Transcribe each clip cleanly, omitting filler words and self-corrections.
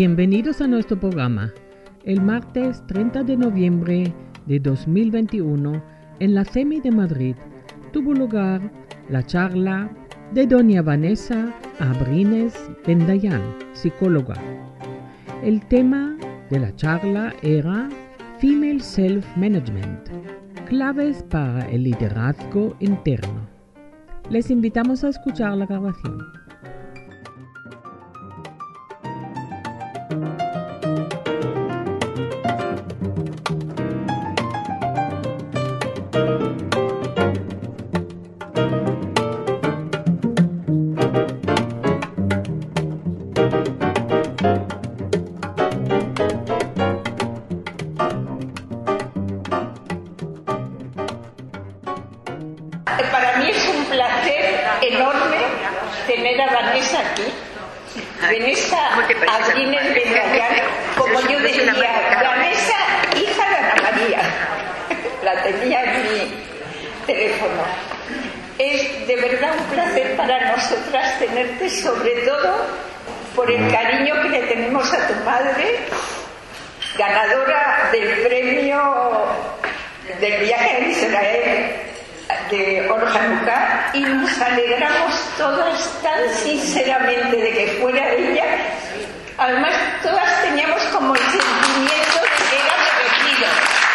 Bienvenidos a nuestro programa. El martes 30 de noviembre de 2021, en la CEMI de Madrid, tuvo lugar la charla de doña Vanessa Abrines Bendayán, psicóloga. El tema de la charla era Female Self-Management, claves para el liderazgo interno. Les invitamos a escuchar la grabación. Para mí es un placer enorme tener a Vanessa aquí, Vanessa Abrines Bendayán, como yo decía, Vanessa, hija de Ana María, la tenía en mi teléfono. Es de verdad un placer para nosotras tenerte, sobre todo por el cariño que le tenemos a tu madre, ganadora del premio del viaje a Israel de Or Hanukkah, y nos alegramos todas tan sinceramente de que fuera ella. Además, todas teníamos como el sentimiento de que era merecido.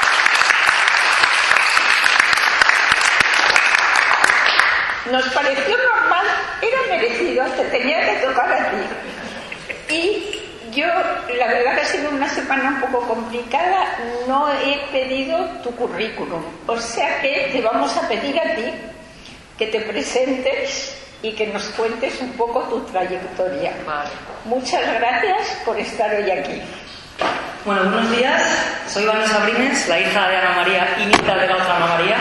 Nos pareció normal, era merecido, te tenía que tocar a ti. Y yo, la verdad que ha sido una semana un poco complicada, no he pedido tu currículum, o sea que te vamos a pedir a ti que te presentes y que nos cuentes un poco tu trayectoria. Vale. Muchas gracias por estar hoy aquí. Bueno, buenos días, soy Vanessa Abrines, la hija de Ana María y nieta de la otra Ana María.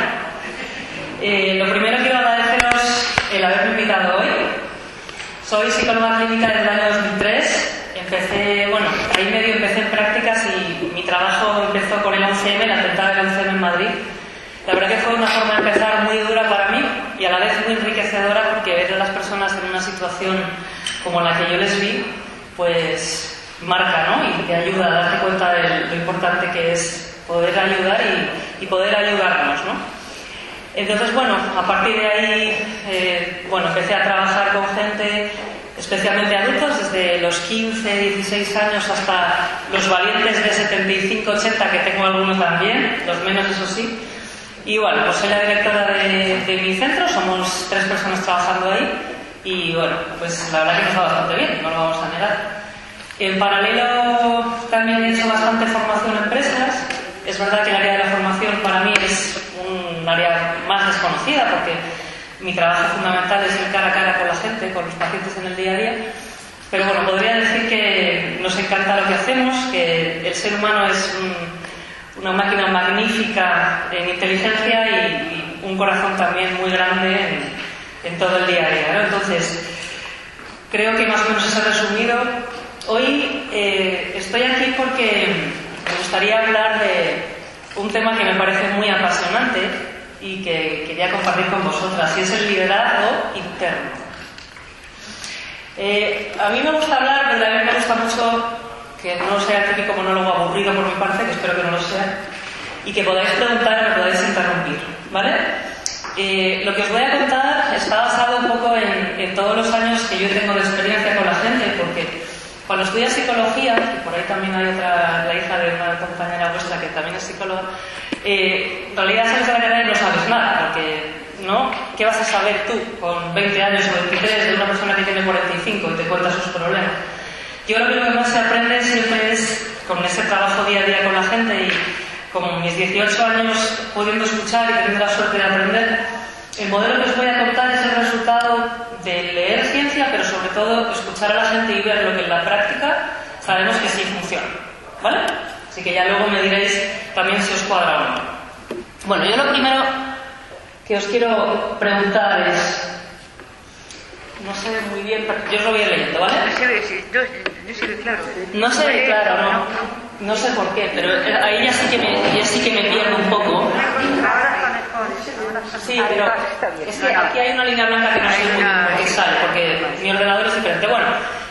Lo primero quiero agradeceros el haberme invitado hoy. Soy psicóloga clínica desde el año 2003. Empecé en prácticas y mi trabajo empezó con el 11M, el atentado del 11M en Madrid. La verdad que fue una forma de empezar muy dura para mí y a la vez muy enriquecedora, porque ver a las personas en una situación como la que yo les vi, pues marca, ¿no? Y te ayuda a darte cuenta de lo importante que es poder ayudar y poder ayudarnos, ¿no? Entonces, a partir de ahí, empecé a trabajar con gente, especialmente adultos, desde los 15, 16 años hasta los valientes de 75, 80, que tengo algunos también, los menos eso sí. Y pues soy la directora de mi centro, somos 3 personas trabajando ahí y pues la verdad que nos va bastante bien, no lo vamos a negar. En paralelo también he hecho bastante formación en empresas. Es verdad que el área de la formación para mí es un área más desconocida, porque mi trabajo fundamental es el cara a cara con la gente, con los pacientes en el día a día. Pero podría decir que nos encanta lo que hacemos, que el ser humano es una máquina magnífica en inteligencia y un corazón también muy grande en todo el día a día, ¿no? Entonces, creo que más o menos eso he resumido. Hoy estoy aquí porque me gustaría hablar de un tema que me parece muy apasionante y que quería compartir con vosotras, y es el liderazgo interno. A mí me gusta hablar, pero a mí me gusta mucho que no sea el típico monólogo aburrido por mi parte, que espero que no lo sea, y que podáis preguntar y me podáis interrumpir, ¿vale? Lo que os voy a contar está basado un poco en todos los años que yo tengo de experiencia con la gente, porque cuando estudias psicología, y por ahí también hay otra, la hija de una compañera vuestra que también es psicóloga, en realidad sales de la carrera y no sabes nada, porque ¿no? ¿Qué vas a saber tú con 20 años o 23 de una persona que tiene 45 y te cuenta sus problemas? Yo creo que lo que más se aprende siempre es con ese trabajo día a día con la gente, y como mis 18 años pudiendo escuchar y teniendo la suerte de aprender, el modelo que os voy a contar es el resultado de leer ciencia, pero sobre todo escuchar a la gente y ver lo que en la práctica sabemos que sí funciona, ¿vale? Así que ya luego me diréis también si os cuadra o no. Yo lo primero que os quiero preguntar es, no sé muy bien, yo os lo voy a ir leyendo, ¿vale? No se ve claro. No se ve claro, no. No sé por qué, pero ahí ya sí que me pierdo un poco. Ahora está mejor. Sí, pero es que aquí hay una línea blanca que no sé muy bien por qué sale, porque mi ordenador es diferente.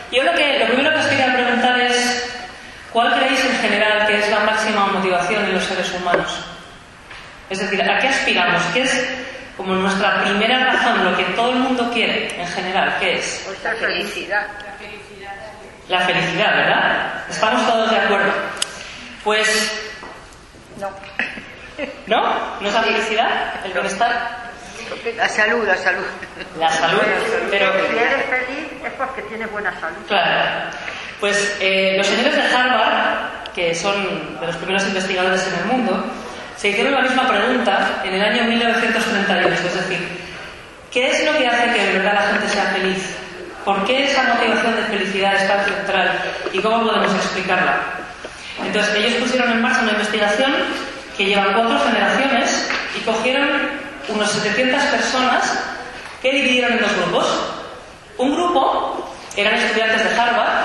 Yo lo primero que os quería preguntar es, ¿cuál creéis en general que es la máxima motivación en los seres humanos? Es decir, ¿a qué aspiramos? ¿Qué es como nuestra primera razón, lo que todo el mundo quiere en general? ¿Qué es? Pues la felicidad. La felicidad, ¿verdad? ¿Estamos todos de acuerdo? Pues... No. ¿No? ¿No es la felicidad? ¿El bienestar? La salud, la salud. La salud, pero... Si eres feliz es porque tienes buena salud. Claro. Pues los señores de Harvard, que son de los primeros investigadores en el mundo, se hicieron la misma pregunta en el año 1938, es decir, ¿qué es lo que hace que de verdad la gente sea feliz? ¿Por qué esa motivación de felicidad es tan central? ¿Y cómo podemos explicarla? Entonces, ellos pusieron en marcha una investigación que lleva 4 generaciones y cogieron unos 700 personas que dividieron en 2 grupos. Un grupo eran estudiantes de Harvard,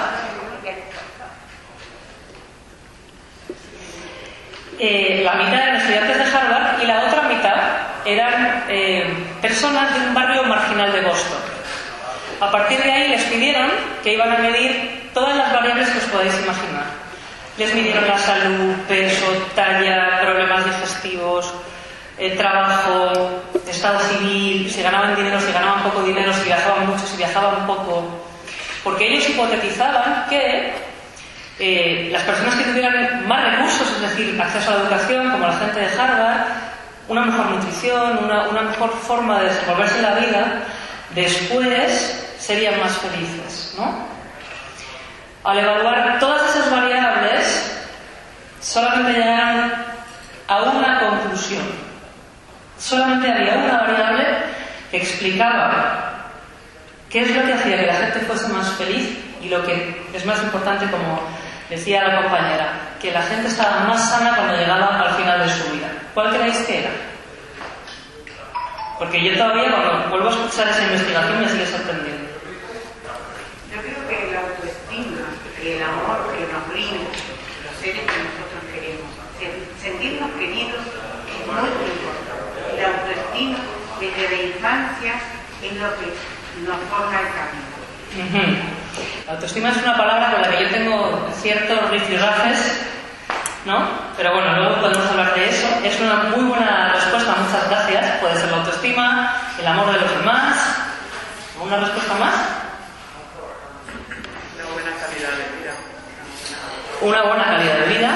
la mitad eran estudiantes de Harvard y la otra mitad eran personas de un barrio marginal de Boston. A partir de ahí les pidieron que iban a medir todas las variables que os podáis imaginar. Les midieron la salud, peso, talla, problemas digestivos, trabajo, estado civil, si ganaban dinero, si ganaban poco dinero, si viajaban mucho, si viajaban poco. Porque ellos hipotetizaban que las personas que tuvieran más recursos, es decir, acceso a la educación, como la gente de Harvard, una mejor nutrición, una mejor forma de desenvolverse en la vida, después serían más felices, ¿no? Al evaluar todas esas variables, solamente llegaron a una conclusión. Solamente había una variable que explicaba qué es lo que hacía que la gente fuese más feliz y lo que es más importante, como decía la compañera, que la gente estaba más sana cuando llegaba al final de su vida. ¿Cuál creéis que era? Porque yo todavía, cuando vuelvo a escuchar esa investigación, me sigue sorprendiendo. Yo creo que la autoestima y el amor que nos brinda los seres que nosotros queremos, sentirnos queridos es muy importante. La autoestima desde la infancia es lo que nos forma el camino. La autoestima es una palabra con la que yo tengo ciertos rifirrafes, ¿no? Pero bueno, luego podemos hablar de eso. Es una muy buena respuesta, muchas gracias. Puede ser la autoestima, el amor de los demás. ¿Una respuesta más? Una buena calidad de vida. Una buena calidad de vida.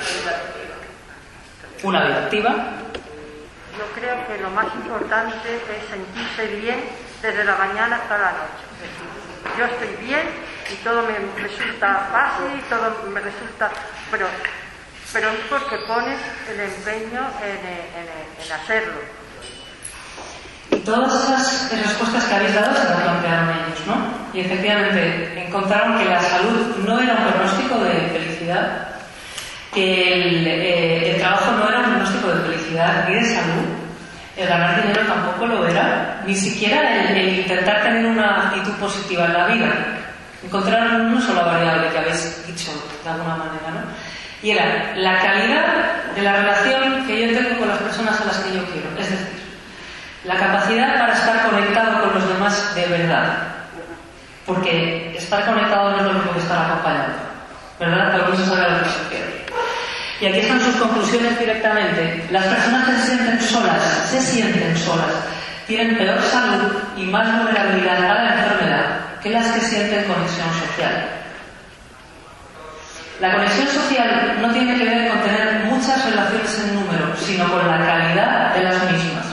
Una vida activa. Yo creo que lo más importante es sentirse bien desde la mañana hasta la noche. Es decir, yo estoy bien y todo me resulta fácil, todo me resulta... Pero es porque pones el empeño en hacerlo. Y todas esas respuestas que habéis dado se las plantearon ellos, ¿no? Y efectivamente encontraron que la salud no era un pronóstico de felicidad, que el trabajo no era un pronóstico de felicidad ni de salud, el ganar dinero tampoco lo era, ni siquiera el intentar tener una actitud positiva en la vida. Encontraron una sola variable que habéis dicho de alguna manera, ¿no? Y era la calidad de la relación que yo tengo con las personas a las que yo quiero. Es decir, la capacidad para estar conectado con los demás de verdad. Porque estar conectado no es lo mismo que estar acompañado, ¿verdad? Todo el mundo sabe a lo que se refiere. Y aquí están sus conclusiones directamente. Las personas que se sienten solas, tienen peor salud y más vulnerabilidad a la enfermedad que las que sienten conexión social. La conexión social no tiene que ver con tener muchas relaciones en número, sino con la calidad de las mismas.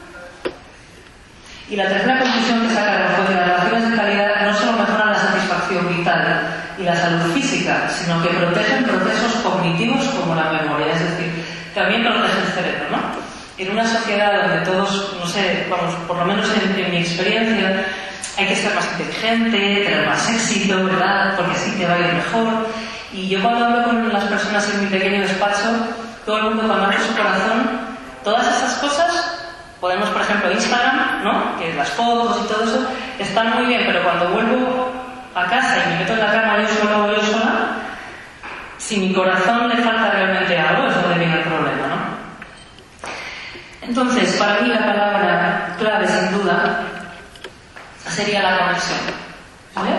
Y la tercera conclusión que sacaron fue que las relaciones de calidad no solo mejoran la satisfacción vital y la salud física, sino que protegen procesos cognitivos como la memoria, es decir, también protegen el cerebro, ¿no? En una sociedad donde todos, no sé, vamos, por lo menos en mi experiencia, hay que ser más inteligente, tener más éxito, ¿verdad? Porque así te va a ir mejor. Y yo cuando hablo con las personas en mi pequeño despacho, todo el mundo cuando abre su corazón, todas esas cosas, podemos, por ejemplo, Instagram, ¿no? Que las fotos y todo eso, están muy bien, pero cuando vuelvo a casa y me meto en la cama yo solo o yo sola, si mi corazón le falta realmente algo, es donde viene el problema, ¿no? Entonces, para mí la palabra clave, sin duda, sería la conexión, ¿vale?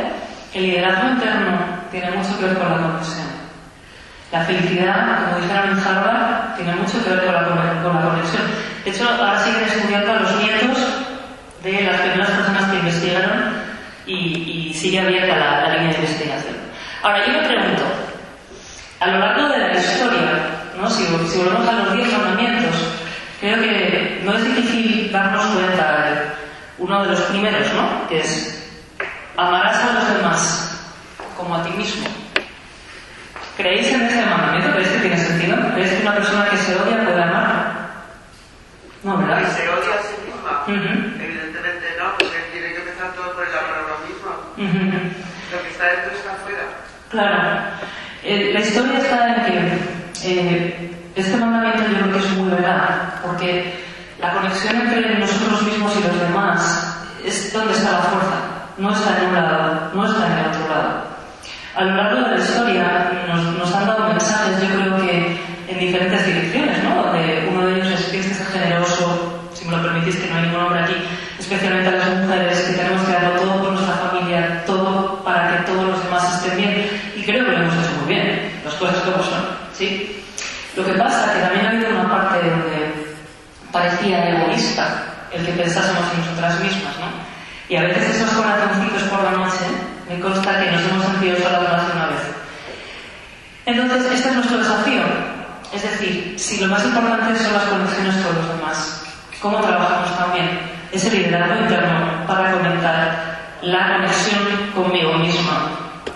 el liderazgo interno tiene mucho que ver con la conexión. La felicidad, como dijeron en Harvard, tiene mucho que ver con la conexión. De hecho, ahora siguen estudiando a los nietos de las primeras personas que investigaron y sigue abierta la línea de investigación. Ahora, yo me pregunto, a lo largo de la historia, ¿no? Si volvemos a los 10 mandamientos, creo que no es difícil darnos cuenta de uno de los primeros, ¿no? Que es: amarás a los demás como a ti mismo. ¿Creéis en ese mandamiento? ¿Creéis que tiene sentido? ¿Creéis que una persona que se odia puede amar? No, ¿verdad? ¿Y se odia a sí misma? Evidentemente no, porque tiene que empezar todo por el amor a uno mismo. Lo que está dentro está afuera. Claro. La historia está en que este mandamiento yo creo que es muy verdad, porque la conexión entre nosotros mismos y los demás es donde está la fuerza, no está en un lado, no está en el otro lado. A lo largo de la historia nos han dado mensajes, yo creo que en diferentes direcciones, ¿no? Uno de ellos es: tienes que ser generoso, si me lo permitís, que no hay ningún hombre aquí, especialmente a las mujeres, que tenemos que darlo todo por nuestra familia, todo para que todos los demás estén bien. Y creo que lo hemos hecho muy bien, las cosas como son, ¿sí? Lo que pasa es que también ha habido una parte donde parecía egoísta el que pensásemos en nosotras mismas, ¿no? Y a veces esos corazoncitos por la noche me consta que nos hemos sentido solas más de una vez. Entonces, este es nuestro desafío. Es decir, si lo más importante son las conexiones con los demás, ¿cómo trabajamos también ese liderazgo interno para conectar la conexión conmigo misma?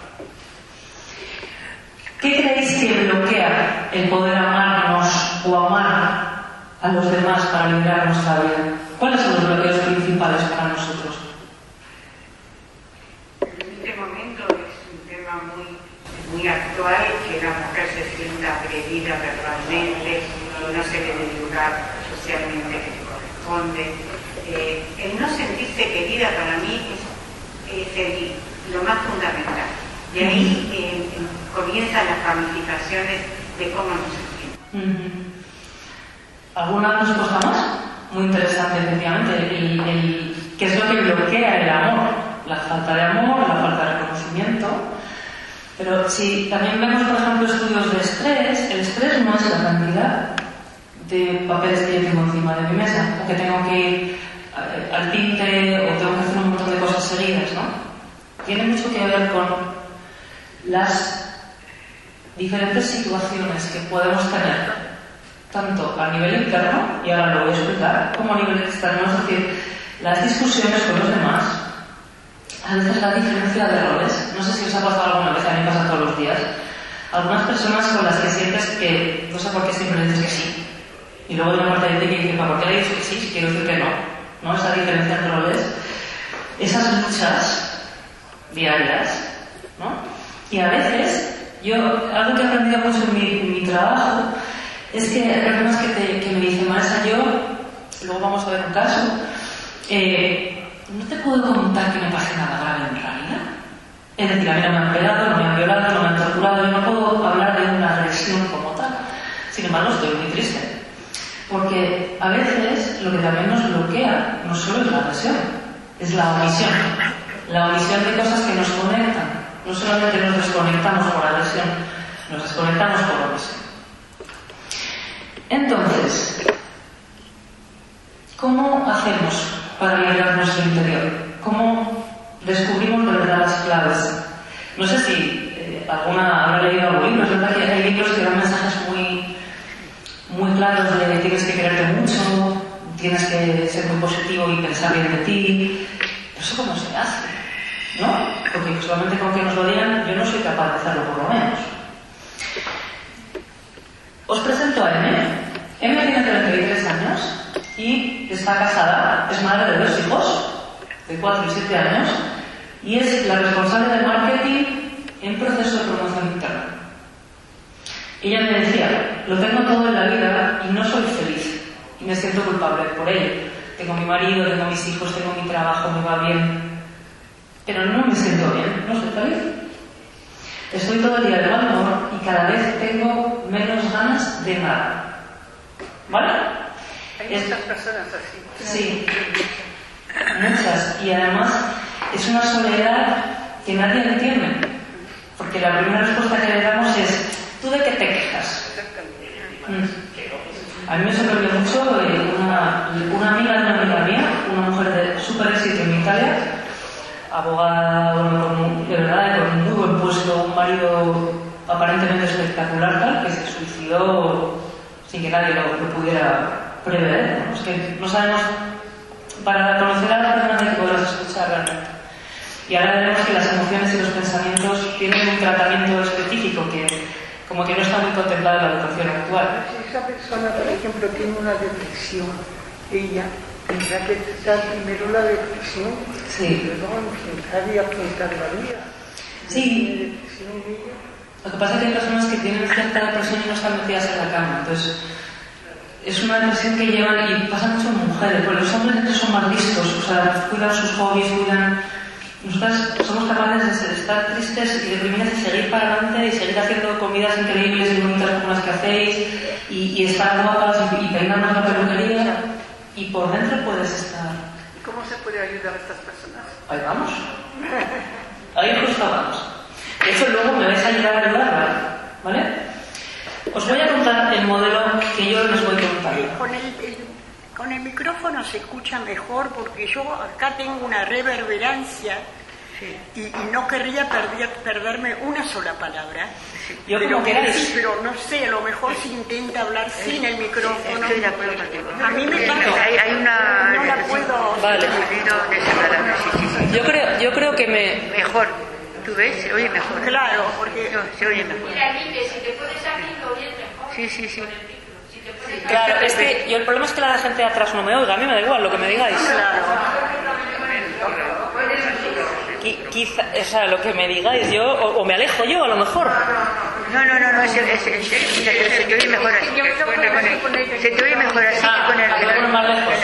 ¿Qué creéis que bloquea el poder amarnos o amar a los demás para liderar nuestra vida? ¿Cuáles son los bloqueos principales para nosotros? En este momento es un tema muy actual, que la mujer se sienta agredida verbalmente, no se le dé lugar socialmente que le corresponde. El no sentirse querida para mí es lo más fundamental. Y ahí comienzan las ramificaciones de cómo nos sentimos. ¿Alguna respuesta más? Muy interesante, efectivamente. ¿Qué es lo que bloquea el amor? La falta de amor, la falta de reconocimiento. Pero si también vemos, por ejemplo, estudios de estrés, el estrés no es la cantidad de papeles que yo tengo encima de mi mesa, o que tengo que ir al tinte, o tengo que hacer un montón de cosas seguidas, ¿no? Tiene mucho que ver con las diferentes situaciones que podemos tener, tanto a nivel interno, y ahora lo voy a explicar, como a nivel externo, es decir, las discusiones con los demás, a veces la diferencia de roles. No sé si os ha pasado alguna vez, a mí me pasa todos los días. Algunas personas con las que sientes que, no sé por qué siempre dices que sí, y luego hay una parte de ti que dice: ¿por qué le he dicho que sí si quiero decir que no? ¿No? Esa diferencia de roles, esas luchas diarias, ¿no? Y a veces, algo que he aprendido mucho en mi trabajo es que hay personas que me dicen: Marisa, luego vamos a ver un caso, no te puedo contar que me pase nada grave en realidad. Es decir, a mí no me han pegado, no me han violado, no me han torturado, yo no puedo hablar de una agresión como tal. Sin embargo, estoy muy triste. Porque a veces lo que también nos bloquea no solo es la agresión, es la omisión. La omisión de cosas que nos conectan. No solamente nos desconectamos por agresión, nos desconectamos por omisión. Entonces, ¿cómo hacemos para liderar nuestro interior? ¿Cómo descubrimos de verdad las claves? No sé si alguna habrá leído algún libro. Es verdad que hay libros que dan mensajes muy claros de tienes que quererte mucho, tienes que ser muy positivo y pensar bien de ti. Pero eso cómo se hace, ¿no? Porque solamente con que nos lo digan, yo no soy capaz de hacerlo, por lo menos. Os presento a M. M tiene 33 años y está casada, es madre de 2 hijos, de 4 y 7 años, y es la responsable de marketing en proceso de promoción interna. Ella me decía: lo tengo todo en la vida y no soy feliz, y me siento culpable por ello. Tengo mi marido, tengo mis hijos, tengo mi trabajo, me va bien, pero no me siento bien, no soy feliz. Estoy todo el día de mal humor y cada vez tengo menos ganas de nada. ¿Vale? Hay muchas personas así. Sí, muchas. Y además es una soledad que nadie entiende. Porque la primera respuesta que le damos es: ¿tú de qué te quejas? A mí me sorprendió mucho una amiga de una amiga mía, una mujer de súper éxito en Italia, abogada, de verdad, con un muy buen puesto, un marido aparentemente espectacular, tal, que se suicidó sin que nadie lo pudiera prever. Es que no sabemos, para conocer a la persona hay que poderlas escuchar realmente. Y ahora vemos que las emociones y los pensamientos tienen un tratamiento específico que como que no está muy contemplado en la educación actual. Si esa persona, por ejemplo, tiene una depresión, ella tendrá que tratar primero la depresión, sí, y luego enfrentar y afrontar la vida. Sí. Lo que pasa es que hay personas que tienen cierta depresión y no están metidas en la cama. Entonces, es una depresión que llevan, y pasa mucho en mujeres, porque los hombres entonces son más listos, o sea, cuidan sus hobbies, cuidan. Nosotras somos capaces de estar tristes y deprimidas y seguir para adelante y seguir haciendo comidas increíbles y bonitas como las que hacéis y estar guapas y peinarnos la peluquería, y por dentro puedes estar. ¿Y cómo se puede ayudar a estas personas? Ahí vamos. Ahí justo vamos. De hecho, luego me vais a ayudar a ayudarla, ¿vale? Os voy a contar el modelo que yo les voy contando. Con el micrófono se escucha mejor porque yo acá tengo una reverberancia y no querría perderme una sola palabra. Yo como queráis. Pero no sé, a lo mejor se intenta hablar sin el micrófono. Estoy de acuerdo contigo. A mí me pasa. Hay una... No la puedo... Vale. Yo creo que Mejor. ¿Tú ves? Se oye mejor. Claro, porque... No, se oye mejor. Mira, Quique, si te pones aquí lo oyes mejor. Sí. Claro, es que el problema es que la gente de atrás no me oiga, a mí me da igual lo que me digáis. Claro. Quizá, o sea, lo que me digáis yo, o me alejo yo a lo mejor. No, mira, se te oye mejor así. Se te oye mejor así que con el... Lo pongo más lejos.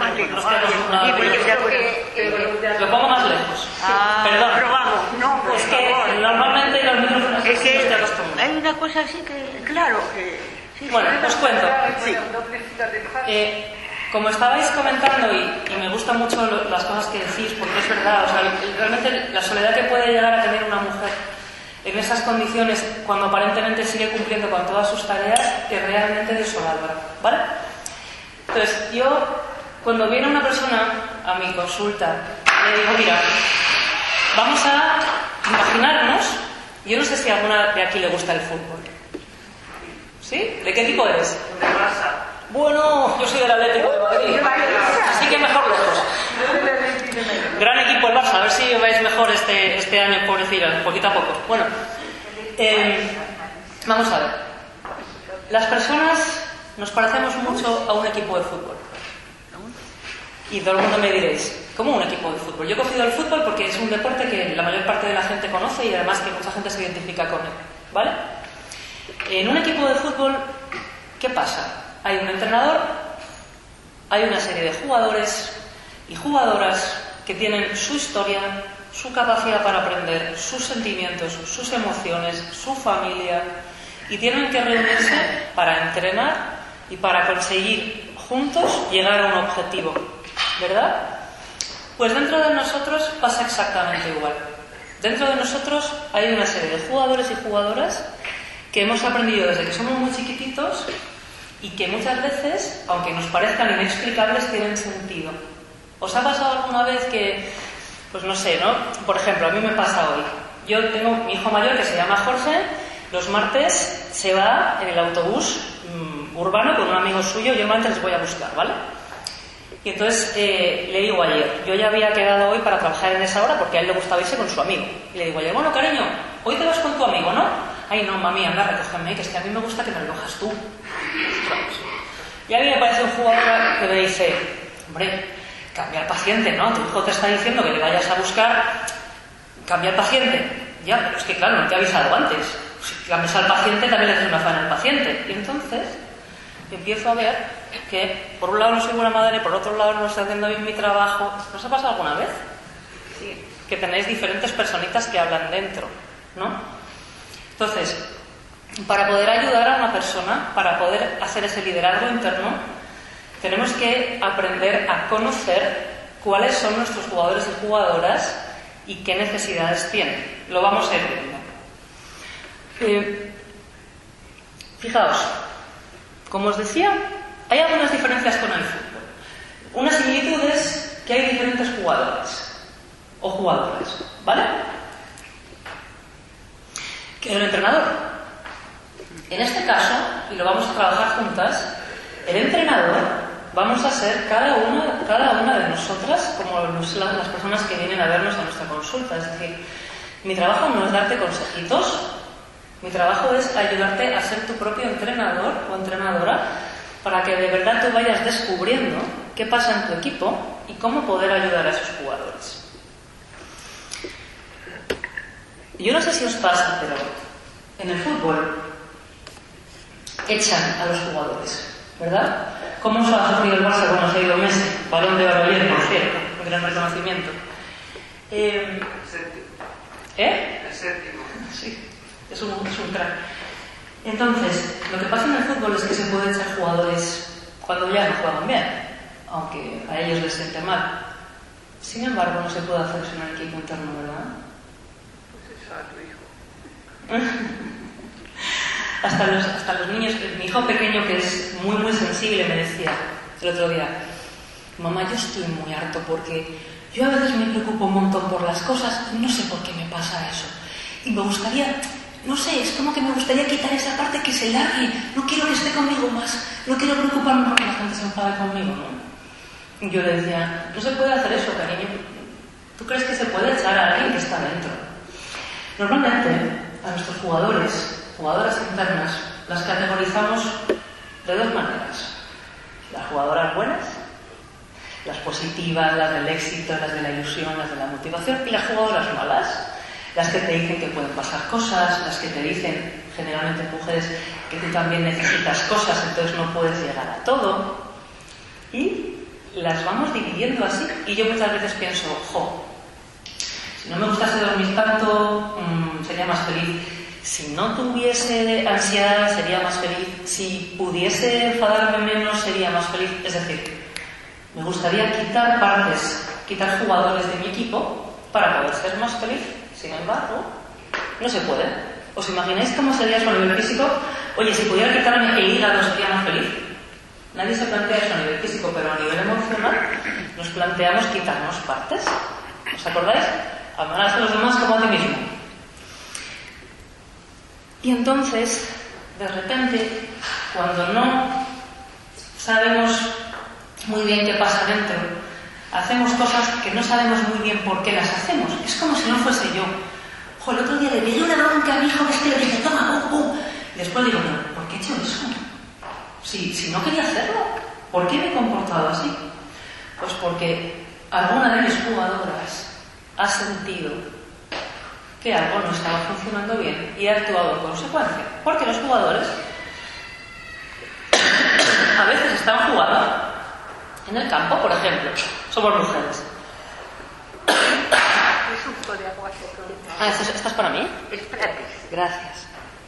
Lo pongo más lejos. Perdón. Probamos. No, por es que favor. normalmente los micrófonos Es que estoy acostumbrado. hay una cosa así que... Claro que... Bueno, os cuento. Sí. Como estabais comentando, y me gustan mucho las cosas que decís, porque es verdad, o sea, realmente la soledad que puede llegar a tener una mujer en esas condiciones, cuando aparentemente sigue cumpliendo con todas sus tareas, es realmente desoladora, ¿vale? Entonces, yo, cuando viene una persona a mi consulta, le digo: mira, vamos a imaginarnos, yo no sé si a alguna de aquí le gusta el fútbol. ¿Sí? ¿De qué equipo eres? De Barça. Bueno, yo soy del Atlético de Madrid, así que mejor lejos. Gran equipo el Barça, a ver si vais mejor este año, pobrecilla, poquito a poco. Bueno, vamos a ver. Las personas nos parecemos mucho a un equipo de fútbol. Y todo el mundo me diréis: ¿cómo un equipo de fútbol? Yo he cogido el fútbol porque es un deporte que la mayor parte de la gente conoce y además que mucha gente se identifica con él, ¿vale? En un equipo de fútbol, ¿qué pasa? Hay un entrenador, hay una serie de jugadores y jugadoras que tienen su historia, su capacidad para aprender, sus sentimientos, sus emociones, su familia, y tienen que reunirse para entrenar y para conseguir juntos llegar a un objetivo, ¿verdad? Pues dentro de nosotros pasa exactamente igual. Dentro de nosotros hay una serie de jugadores y jugadoras que hemos aprendido desde que somos muy chiquititos y que muchas veces, aunque nos parezcan inexplicables, tienen sentido. ¿Os ha pasado alguna vez que, pues no sé, ¿no? Por ejemplo, a mí me pasa hoy. Yo tengo mi hijo mayor que se llama Jorge, los martes se va en el autobús urbano con un amigo suyo, yo martes les voy a buscar, ¿vale? Y entonces le digo ayer, yo ya había quedado hoy para trabajar en esa hora porque a él le gustaba irse con su amigo. Y le digo ayer: bueno, cariño, hoy te vas con tu amigo, ¿no? Ay, no, mami, anda, recógeme, que es que a mí me gusta que me lo cojas tú. Y a mí me parece un jugador que me dice: hombre, cambia el paciente, ¿no? Tu hijo te está diciendo que le vayas a buscar, cambia el paciente. Ya, pero es que claro, no te he avisado antes. Si cambias al paciente, también le haces una afán al paciente. Y entonces empiezo a ver que por un lado no soy buena madre, por otro lado no estoy haciendo bien mi trabajo. ¿No os ha pasado alguna vez? Sí. Que tenéis diferentes personitas que hablan dentro, ¿no? Entonces, para poder ayudar a una persona, para poder hacer ese liderazgo interno, tenemos que aprender a conocer cuáles son nuestros jugadores y jugadoras y qué necesidades tienen. Lo vamos a ir viendo. Fijaos, como os decía, hay algunas diferencias con el fútbol. Una similitud es que hay diferentes jugadores o jugadoras, ¿vale? Que el entrenador. En este caso, y lo vamos a trabajar juntas, el entrenador vamos a ser cada una de nosotras como las personas que vienen a vernos a nuestra consulta. Es decir, mi trabajo no es darte consejitos, mi trabajo es ayudarte a ser tu propio entrenador o entrenadora para que de verdad tú vayas descubriendo qué pasa en tu equipo y cómo poder ayudar a esos jugadores. Yo no sé si os pasa, pero en el fútbol echan a los jugadores, ¿verdad? ¿Cómo se ha sufrido el Barça cuando se ha ido Messi? Balón de oro ayer, por cierto, un gran reconocimiento. El séptimo. Sí, es un crack. Entonces, lo que pasa en el fútbol es que se puede echar jugadores cuando ya no juegan bien, aunque a ellos les siente mal. Sin embargo, no se puede hacer eso en el equipo interno, ¿verdad? Pues eso a tu hijo. Hasta los niños, mi hijo pequeño, que es muy muy sensible, me decía el otro día: mamá, yo estoy muy harto porque yo a veces me preocupo un montón por las cosas y no sé por qué me pasa eso. Y me gustaría, no sé, es como que me gustaría quitar esa parte que se largue. No quiero que esté conmigo más, no quiero preocuparme porque la gente se enfada conmigo, ¿no? Y yo le decía: no se puede hacer eso, cariño. ¿Tú crees que se puede echar a alguien que está dentro? Normalmente, a nuestros jugadoras internas, las categorizamos de dos maneras: las jugadoras buenas, las positivas, las del éxito, las de la ilusión, las de la motivación, y las jugadoras malas, las que te dicen que pueden pasar cosas, las que te dicen, generalmente mujeres, que tú también necesitas cosas, entonces no puedes llegar a todo, y las vamos dividiendo así. Y yo muchas veces pienso: si no me gustase dormir tanto, sería más feliz. Si no tuviese ansiedad, sería más feliz. Si pudiese enfadarme menos, sería más feliz. Es decir, me gustaría quitar jugadores de mi equipo para poder ser más feliz. Sin embargo, no se puede. ¿Os imagináis cómo sería eso a nivel físico? Oye, si pudiera quitarme el hígado, sería más feliz. Nadie se plantea eso a nivel físico, pero a nivel emocional nos planteamos quitarnos partes. ¿Os acordáis? Amarás a los demás como a ti mismo. Y entonces, de repente, cuando no sabemos muy bien qué pasa dentro, hacemos cosas que no sabemos muy bien por qué las hacemos. Es como si no fuese yo. El otro día le pedí una bronca a mi hijo, que es que le dije: toma, pum, pum. Y después digo: pero ¿por qué he hecho eso? Si no quería hacerlo, ¿por qué me he comportado así? Pues porque alguna de mis jugadoras ha sentido que algo no estaba funcionando bien y ha actuado en consecuencia. Porque los jugadores a veces están jugando en el campo, por ejemplo. Somos mujeres. Es un poco de agua que ¿Esta es para mí? Espérate. Gracias.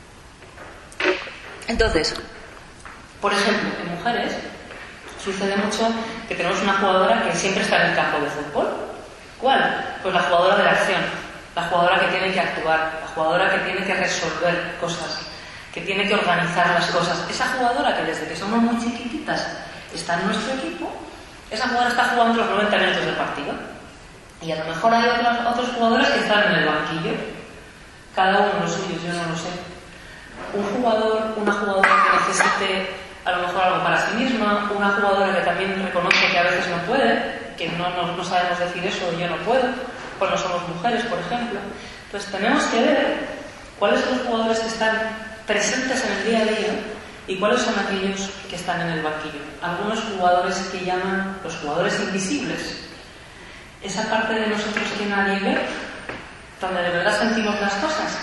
Entonces, por ejemplo, en mujeres sucede mucho que tenemos una jugadora que siempre está en el campo de fútbol. ¿Cuál? Pues la jugadora de la acción, la jugadora que tiene que actuar, la jugadora que tiene que resolver cosas, que tiene que organizar las cosas. Esa jugadora que desde que somos muy chiquititas está en nuestro equipo, esa jugadora está jugando los 90 minutos del partido. Y a lo mejor hay otros jugadores que están en el banquillo. Cada uno lo suyo, yo no lo sé. Una jugadora que necesite a lo mejor algo para sí misma, una jugadora que también reconoce que a veces no puede, que no sabemos decir eso, yo no puedo, cuando somos mujeres, por ejemplo. Entonces tenemos que ver cuáles son los jugadores que están presentes en el día a día y cuáles son aquellos que están en el banquillo. Algunos jugadores que llaman los jugadores invisibles. Esa parte de nosotros que nadie ve, donde de verdad sentimos las cosas.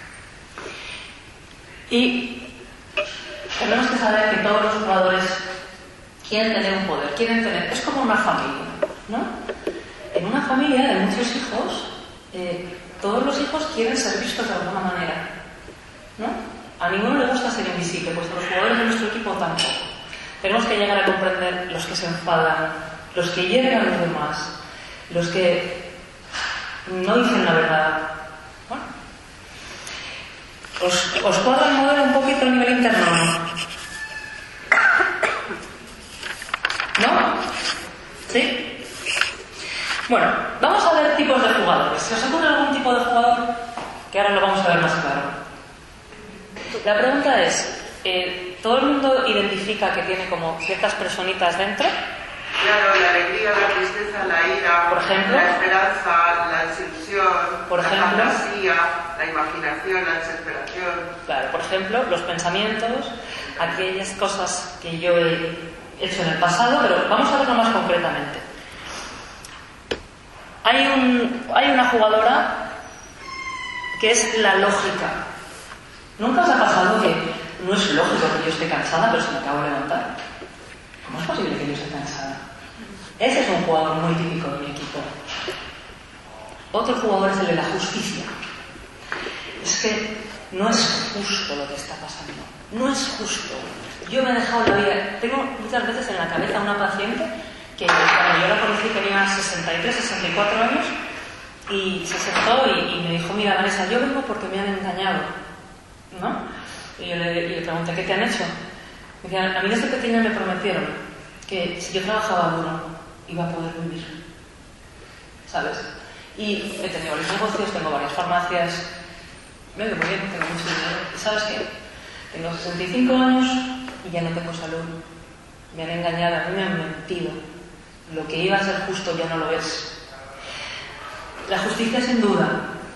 Y tenemos que saber que todos los jugadores quieren tener un poder, es como una familia, ¿no? En una familia de muchos hijos, todos los hijos quieren ser vistos de alguna manera, ¿no? A ninguno le gusta ser invisible, pues a los jugadores de nuestro equipo tampoco. Tenemos que llegar a comprender los que se enfadan, los que hieren a los demás, los que no dicen la verdad. Bueno, ¿os cuadra el modelo un poquito a nivel interno? ¿No? ¿Sí? Bueno, vamos a ver tipos de jugadores. ¿Se os ocurre algún tipo de jugador? Que ahora lo vamos a ver más claro. La pregunta es, ¿todo el mundo identifica que tiene como ciertas personitas dentro? Claro, la alegría, la tristeza, la ira, por ejemplo, la esperanza, la desilusión, por ejemplo, la fantasía, la imaginación, la desesperación. Claro, por ejemplo, los pensamientos, aquellas cosas que yo he hecho en el pasado, pero vamos a verlo más concretamente. Hay una jugadora que es la lógica. ¿Nunca os ha pasado que no es lógico que yo esté cansada, pero se me acabo de levantar? ¿Cómo es posible que yo esté cansada? Ese es un jugador muy típico de mi equipo. Otro jugador es el de la justicia. Es que no es justo lo que está pasando. No es justo. Yo me he dejado la vida. Tengo muchas veces en la cabeza una paciente que cuando yo la conocí tenía 63, 64 años y se sentó y me dijo, mira Vanessa, yo vengo porque me han engañado, ¿no? Y yo le pregunté, ¿qué te han hecho? Me decían, a mí desde pequeña me prometieron que si yo trabajaba duro iba a poder vivir, ¿sabes? Y he tenido varios negocios, tengo varias farmacias, me veo muy bien, tengo mucho dinero. ¿Y sabes qué? Tengo 65 años y ya no tengo salud. Me han engañado, a mí me han mentido. Lo que iba a ser justo ya no lo es. La justicia, sin duda,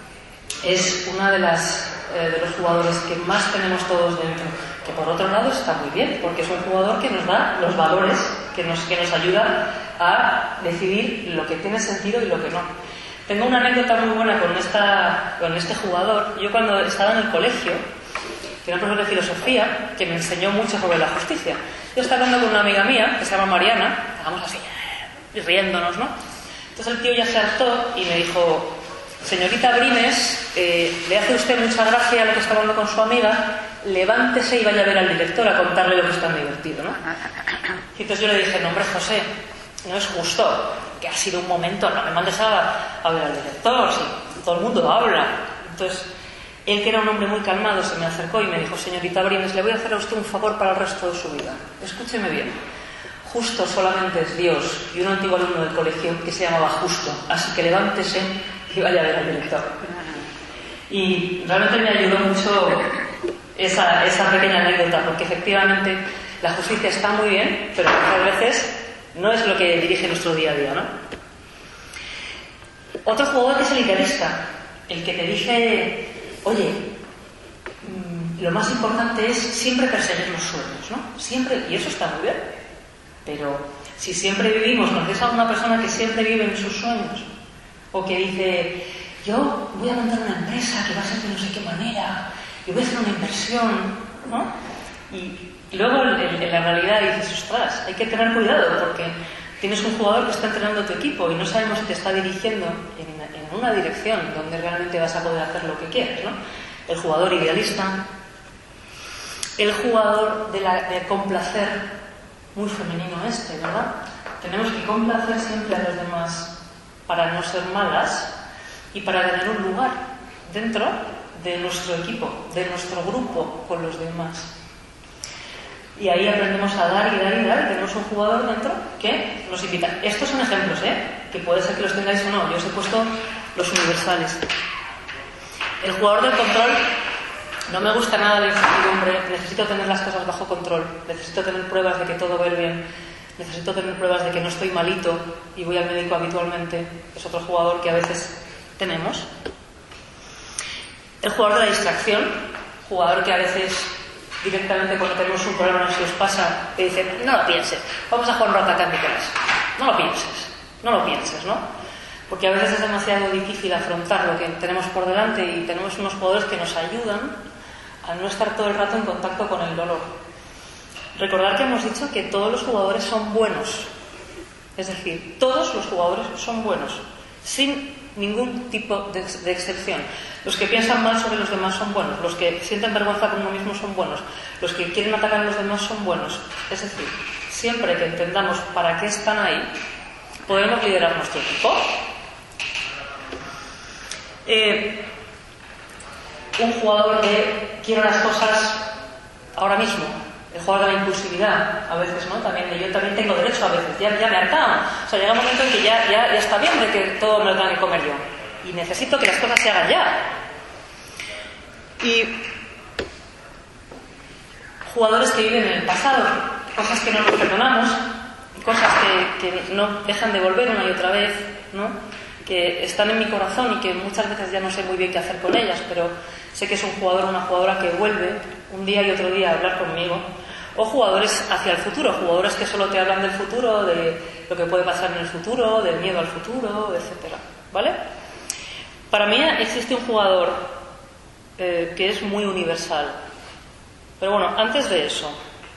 es una de los jugadores que más tenemos todos dentro. Que por otro lado está muy bien, porque es un jugador que nos da los valores, que nos ayuda a decidir lo que tiene sentido y lo que no. Tengo una anécdota muy buena con este jugador. Yo cuando estaba en el colegio, que era un profesor de filosofía, que me enseñó mucho sobre la justicia. Yo estaba hablando con una amiga mía, que se llama Mariana, estábamos así, riéndonos, ¿no? Entonces el tío ya se hartó y me dijo, señorita Brines, le hace usted mucha gracia lo que está hablando con su amiga, levántese y vaya a ver al director a contarle lo que es tan divertido, ¿no? Y entonces yo le dije, no hombre José, no es justo, que ha sido un momento, no me mandes a ver al director, si todo el mundo habla. Entonces él, que era un hombre muy calmado, se me acercó y me dijo, señorita Brines, le voy a hacer a usted un favor para el resto de su vida. Escúcheme bien. Justo solamente es Dios y un antiguo alumno del colegio que se llamaba Justo. Así que levántese y vaya a ver al director. Y realmente me ayudó mucho esa pequeña anécdota, porque efectivamente la justicia está muy bien, pero muchas veces no es lo que dirige nuestro día a día, ¿no? Otro jugador que es el idealista, el que te dice, oye, lo más importante es siempre perseguir los sueños, ¿no? Siempre, y eso está muy bien. Pero si siempre vivimos, ¿conoces a alguna persona que siempre vive en sus sueños? O que dice, yo voy a montar una empresa que va a ser de no sé qué manera, y voy a hacer una inversión, ¿no? Y luego en la realidad dices, ostras, hay que tener cuidado porque tienes un jugador que está entrenando tu equipo y no sabemos si te está dirigiendo en una dirección donde realmente vas a poder hacer lo que quieres, ¿no? El jugador idealista, el jugador de complacer, muy femenino ¿verdad? Tenemos que complacer siempre a los demás para no ser malas y para tener un lugar dentro de nuestro equipo, de nuestro grupo con los demás. Y ahí aprendemos a dar y dar y dar, y tenemos un jugador dentro que nos invita. Estos son ejemplos, que puede ser que los tengáis o no. Yo os he puesto los universales. El jugador del control. No me gusta nada la incertidumbre, necesito tener las cosas bajo control, necesito tener pruebas de que todo va a ir bien, necesito tener pruebas de que no estoy malito y voy al médico habitualmente. Es otro jugador que a veces tenemos. El jugador de la distracción, jugador que a veces directamente cuando tenemos un problema, no sé si os pasa, te dicen, no lo pienses, vamos a jugar un rato a Candy Crush. No lo pienses, ¿no? Porque a veces es demasiado difícil afrontar lo que tenemos por delante y tenemos unos jugadores que nos ayudan a no estar todo el rato en contacto con el dolor. Recordar que hemos dicho que todos los jugadores son buenos. Es decir, todos los jugadores son buenos, sin ningún tipo de excepción. Los que piensan mal sobre los demás son buenos, los que sienten vergüenza con uno mismo son buenos, los que quieren atacar a los demás son buenos. Es decir, siempre que entendamos para qué están ahí, podemos liderar nuestro equipo. Un jugador que quiere las cosas ahora mismo, el jugador de la impulsividad, a veces, ¿no? Yo también tengo derecho a veces, ya me hartaba. O sea, llega un momento en que ya está bien de que todo me lo tenga que comer yo. Y necesito que las cosas se hagan ya. Y jugadores que viven en el pasado, cosas que no nos perdonamos, cosas que no dejan de volver una y otra vez, ¿no? Que están en mi corazón y que muchas veces ya no sé muy bien qué hacer con ellas, pero sé que es un jugador o una jugadora que vuelve un día y otro día a hablar conmigo. O jugadores hacia el futuro, jugadores que solo te hablan del futuro, de lo que puede pasar en el futuro, del miedo al futuro, etcétera, ¿vale? Para mí existe un jugador que es muy universal. Pero bueno, antes de eso,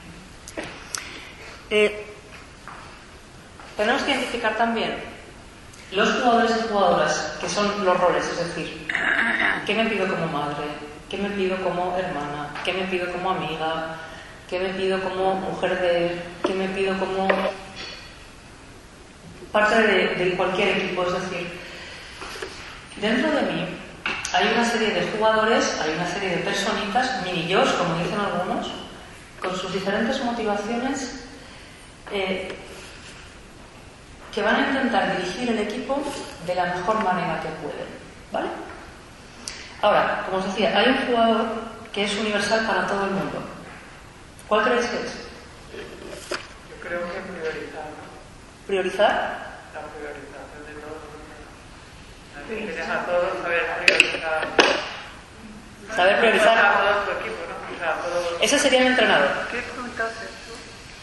tenemos que identificar también los jugadores y jugadoras que son los roles, es decir, ¿qué me pido como madre? ¿Qué me pido como hermana? ¿Qué me pido como amiga? ¿Qué me pido como mujer de él? ¿Qué me pido como parte de cualquier equipo? Es decir, dentro de mí hay una serie de jugadores, hay una serie de personitas, mini-yos, como dicen algunos, con sus diferentes motivaciones, que van a intentar dirigir el equipo de la mejor manera que pueden, ¿vale? Ahora, como os decía, hay un jugador que es universal para todo el mundo. ¿Cuál creéis que es? Yo creo que priorizar, ¿no? ¿Priorizar? La priorización de todos. Tienes a todos saber priorizar. Saber priorizar. A todo tu equipo, ¿no? O sea, a todos. Ese sería el entrenador. ¿Qué preguntaste tú?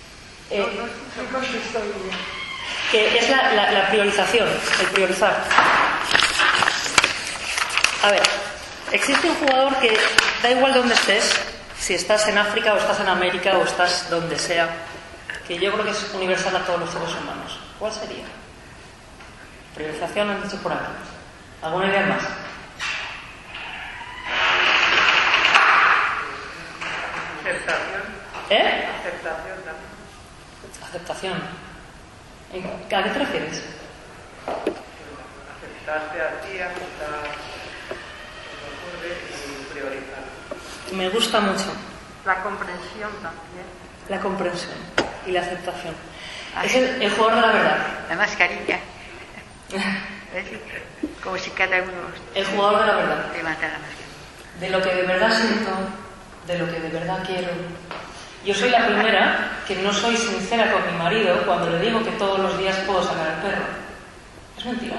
Que es la priorización, el priorizar. A ver, existe un jugador que da igual donde estés, si estás en África o estás en América o estás donde sea, que yo creo que es universal a todos los seres humanos. ¿Cuál sería? Priorización han dicho por aquí. ¿Alguna idea más? Aceptación. Aceptación también. Aceptación. ¿A qué te refieres? Aceptarte a ti, aceptar lo que ocurre y priorizar. Me gusta mucho. La comprensión también. La comprensión y la aceptación. Es el jugador de la verdad. La mascarilla. Como si cada uno... El jugador de la verdad. Levanta la mascarilla. De lo que de verdad siento, de lo que de verdad quiero. Yo soy la primera que no soy sincera con mi marido cuando le digo que todos los días puedo sacar al perro. Es mentira.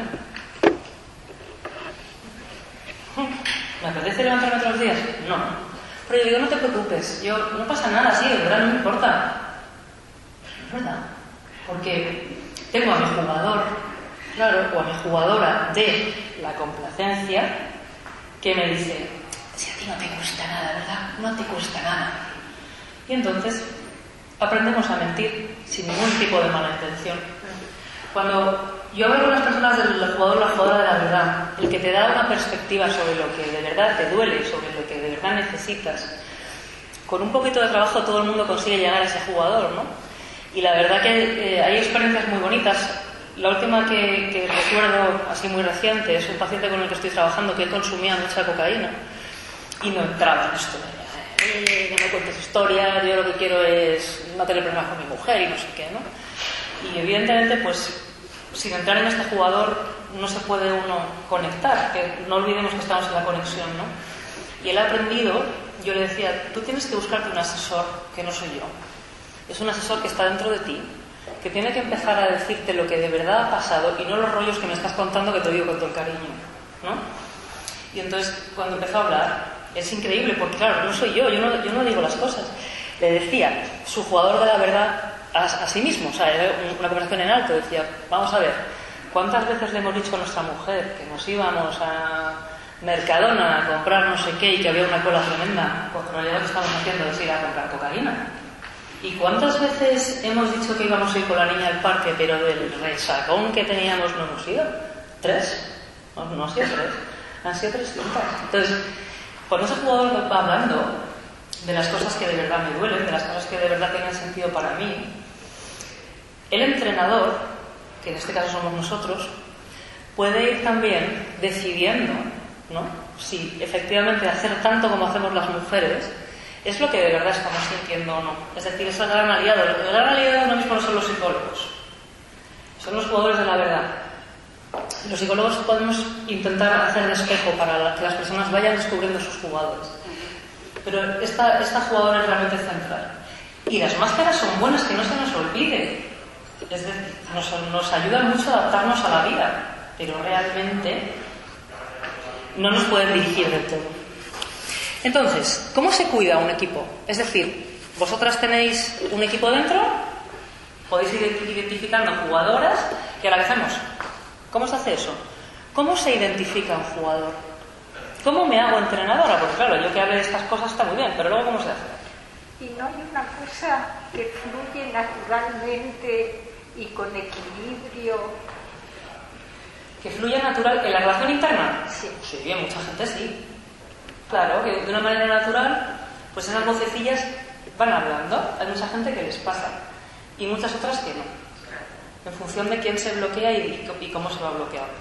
¿Me apetece levantarme todos los días? No. Pero yo digo, no te preocupes, no pasa nada, sí, de verdad, no me importa. Es verdad. Porque tengo a mi jugador, claro, o a mi jugadora de la complacencia, que me dice, si a ti no te cuesta nada, ¿verdad? No te cuesta nada. Y entonces aprendemos a mentir sin ningún tipo de mala intención. Cuando yo hablo con las personas del jugador o la jugadora de la verdad, el que te da una perspectiva sobre lo que de verdad te duele, sobre lo que de verdad necesitas, con un poquito de trabajo todo el mundo consigue llegar a ese jugador, ¿no? Y la verdad que hay experiencias muy bonitas. La última que recuerdo, así muy reciente, es un paciente con el que estoy trabajando que consumía mucha cocaína y no entraba en esto. No me cuentes historias, yo lo que quiero es no tener problemas con mi mujer y no sé qué, ¿no? Y evidentemente, pues, sin entrar en este jugador no se puede uno conectar, que no olvidemos que estamos en la conexión, ¿no? Y él ha aprendido, yo le decía, tú tienes que buscarte un asesor que no soy yo. Es un asesor que está dentro de ti, que tiene que empezar a decirte lo que de verdad ha pasado y no los rollos que me estás contando que te digo con todo el cariño, ¿no? Y entonces, cuando empezó a hablar, es increíble, porque claro, no soy yo no digo las cosas. Le decía, su jugador de la verdad a sí mismo, o sea, era una conversación en alto, decía, vamos a ver, ¿cuántas veces le hemos dicho a nuestra mujer que nos íbamos a Mercadona a comprar no sé qué y que había una cola tremenda, cuando en realidad lo que estamos haciendo es ir a comprar cocaína? ¿Y cuántas veces hemos dicho que íbamos a ir con la niña al parque, pero del resacón que teníamos no hemos ido? 3, no ha sido 3, han sido 300. Entonces, cuando ese jugador va hablando de las cosas que de verdad me duelen, de las cosas que de verdad tienen sentido para mí, el entrenador, que en este caso somos nosotros, puede ir también decidiendo ¿no? Si efectivamente hacer tanto como hacemos las mujeres es lo que de verdad estamos sintiendo o no. Es decir, es el gran aliado. El gran aliado ahora mismo no son los psicólogos, son los jugadores de la verdad. Los psicólogos podemos intentar hacer de espejo para que las personas vayan descubriendo sus jugadores. Pero esta jugadora es realmente central. Y las máscaras son buenas, que no se nos olvide. Es decir, nos ayudan mucho a adaptarnos a la vida, pero realmente no nos pueden dirigir del todo. Entonces, ¿cómo se cuida un equipo? Es decir, vosotras tenéis un equipo dentro, podéis ir identificando jugadoras y ahora, ¿qué hacemos? ¿Cómo se hace eso? ¿Cómo se identifica un jugador? ¿Cómo me hago entrenadora? Porque claro, yo que hable de estas cosas está muy bien, pero luego ¿cómo se hace? Y no hay una cosa que fluye naturalmente y con equilibrio. ¿Que fluye natural en la relación interna? Sí. Sí, mucha gente sí. Claro, que de una manera natural, pues esas vocecillas van hablando. Hay mucha gente que les pasa y muchas otras que no. En función de quién se bloquea y cómo se va bloqueando.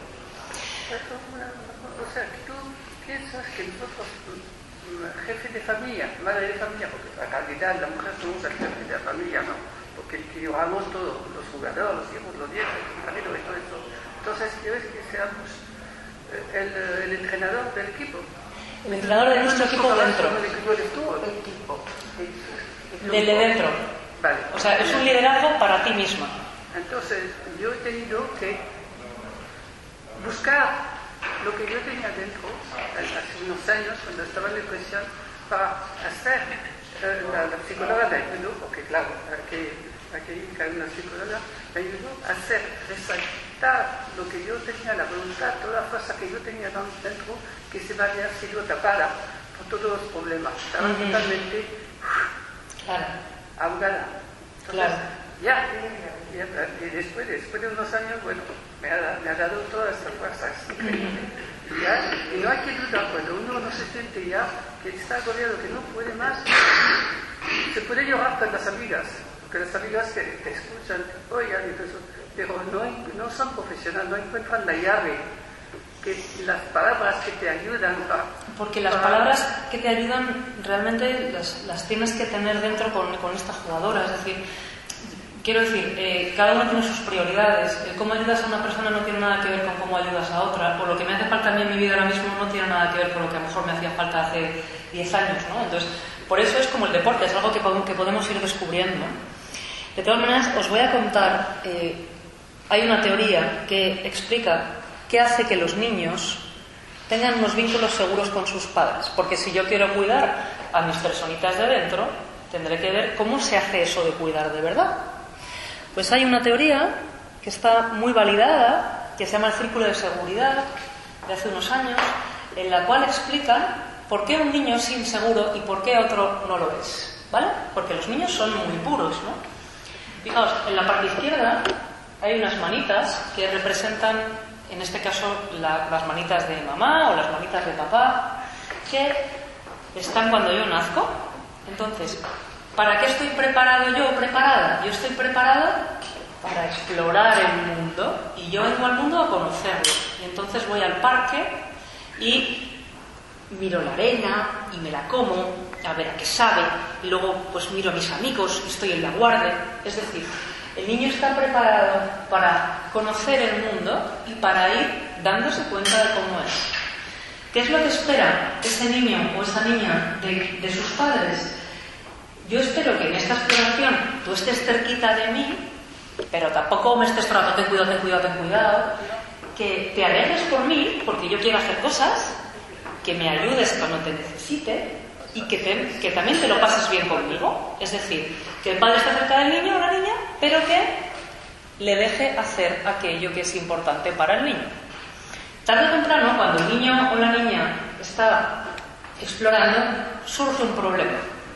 O sea, que tú piensas que nosotros, jefe de familia, madre de familia, porque la calidad de la mujer somos el jefe de la familia, ¿no? Porque llevamos todos, los jugadores, los hijos, los nietos, el marido y todo eso. Entonces, ¿quieres que seamos el entrenador del equipo? El entrenador de nuestro equipo dentro. ¿El equipo eres tú? El equipo. Del de dentro. Vale. O sea, es un liderazgo para ti misma. Entonces, yo he tenido que buscar lo que yo tenía dentro hace unos años, cuando estaba en depresión, para hacer la psicóloga me ayudó, porque claro, aquí hay una psicóloga, me ayudó a hacer resaltar lo que yo tenía, la voluntad, toda la fuerza que yo tenía dentro, que se me había sido tapada por todos los problemas. Estaba totalmente ahogada. Entonces, y después de unos años, bueno, me ha dado toda esta fuerza, es increíble. Y no hay que dudar, cuando uno no se siente ya que está agobiado, que no puede más, se puede llorar con las amigas, porque las amigas que te escuchan, oigan, pero no son profesionales, no encuentran la llave, que las palabras que te ayudan porque las palabras que te ayudan realmente las tienes que tener dentro con esta jugadora. Es decir, quiero decir, cada uno tiene sus prioridades. Cómo ayudas a una persona no tiene nada que ver con cómo ayudas a otra, o lo que me hace falta a mí en mi vida ahora mismo no tiene nada que ver con lo que a lo mejor me hacía falta hace 10 años, ¿no? Entonces, por eso es como el deporte, es algo que podemos ir descubriendo. De todas maneras, os voy a contar, hay una teoría que explica qué hace que los niños tengan unos vínculos seguros con sus padres. Porque si yo quiero cuidar a mis personitas de dentro, tendré que ver cómo se hace eso de cuidar de verdad. Pues hay una teoría que está muy validada, que se llama el círculo de seguridad, de hace unos años, en la cual explican por qué un niño es inseguro y por qué otro no lo es. ¿Vale? Porque los niños son muy puros, ¿no? Fijaos, en la parte izquierda hay unas manitas que representan, en este caso, las manitas de mamá o las manitas de papá, que están cuando yo nazco. Entonces, ¿para qué estoy preparado yo o preparada? Yo estoy preparada para explorar el mundo y yo vengo al mundo a conocerlo. Y entonces voy al parque y miro la arena y me la como, a ver a qué sabe, y luego pues miro a mis amigos y estoy en la guardia. Es decir, el niño está preparado para conocer el mundo y para ir dándose cuenta de cómo es. ¿Qué es lo que espera ese niño o esa niña de sus padres? Yo espero que en esta exploración tú estés cerquita de mí, pero tampoco me estés tratando, ten cuidado, que te alegres por mí, porque yo quiero hacer cosas, que me ayudes cuando te necesite y que también te lo pases bien conmigo. Es decir, que el padre esté cerca del niño o la niña, pero que le deje hacer aquello que es importante para el niño. Tarde o temprano, cuando el niño o la niña está explorando, surge un problema.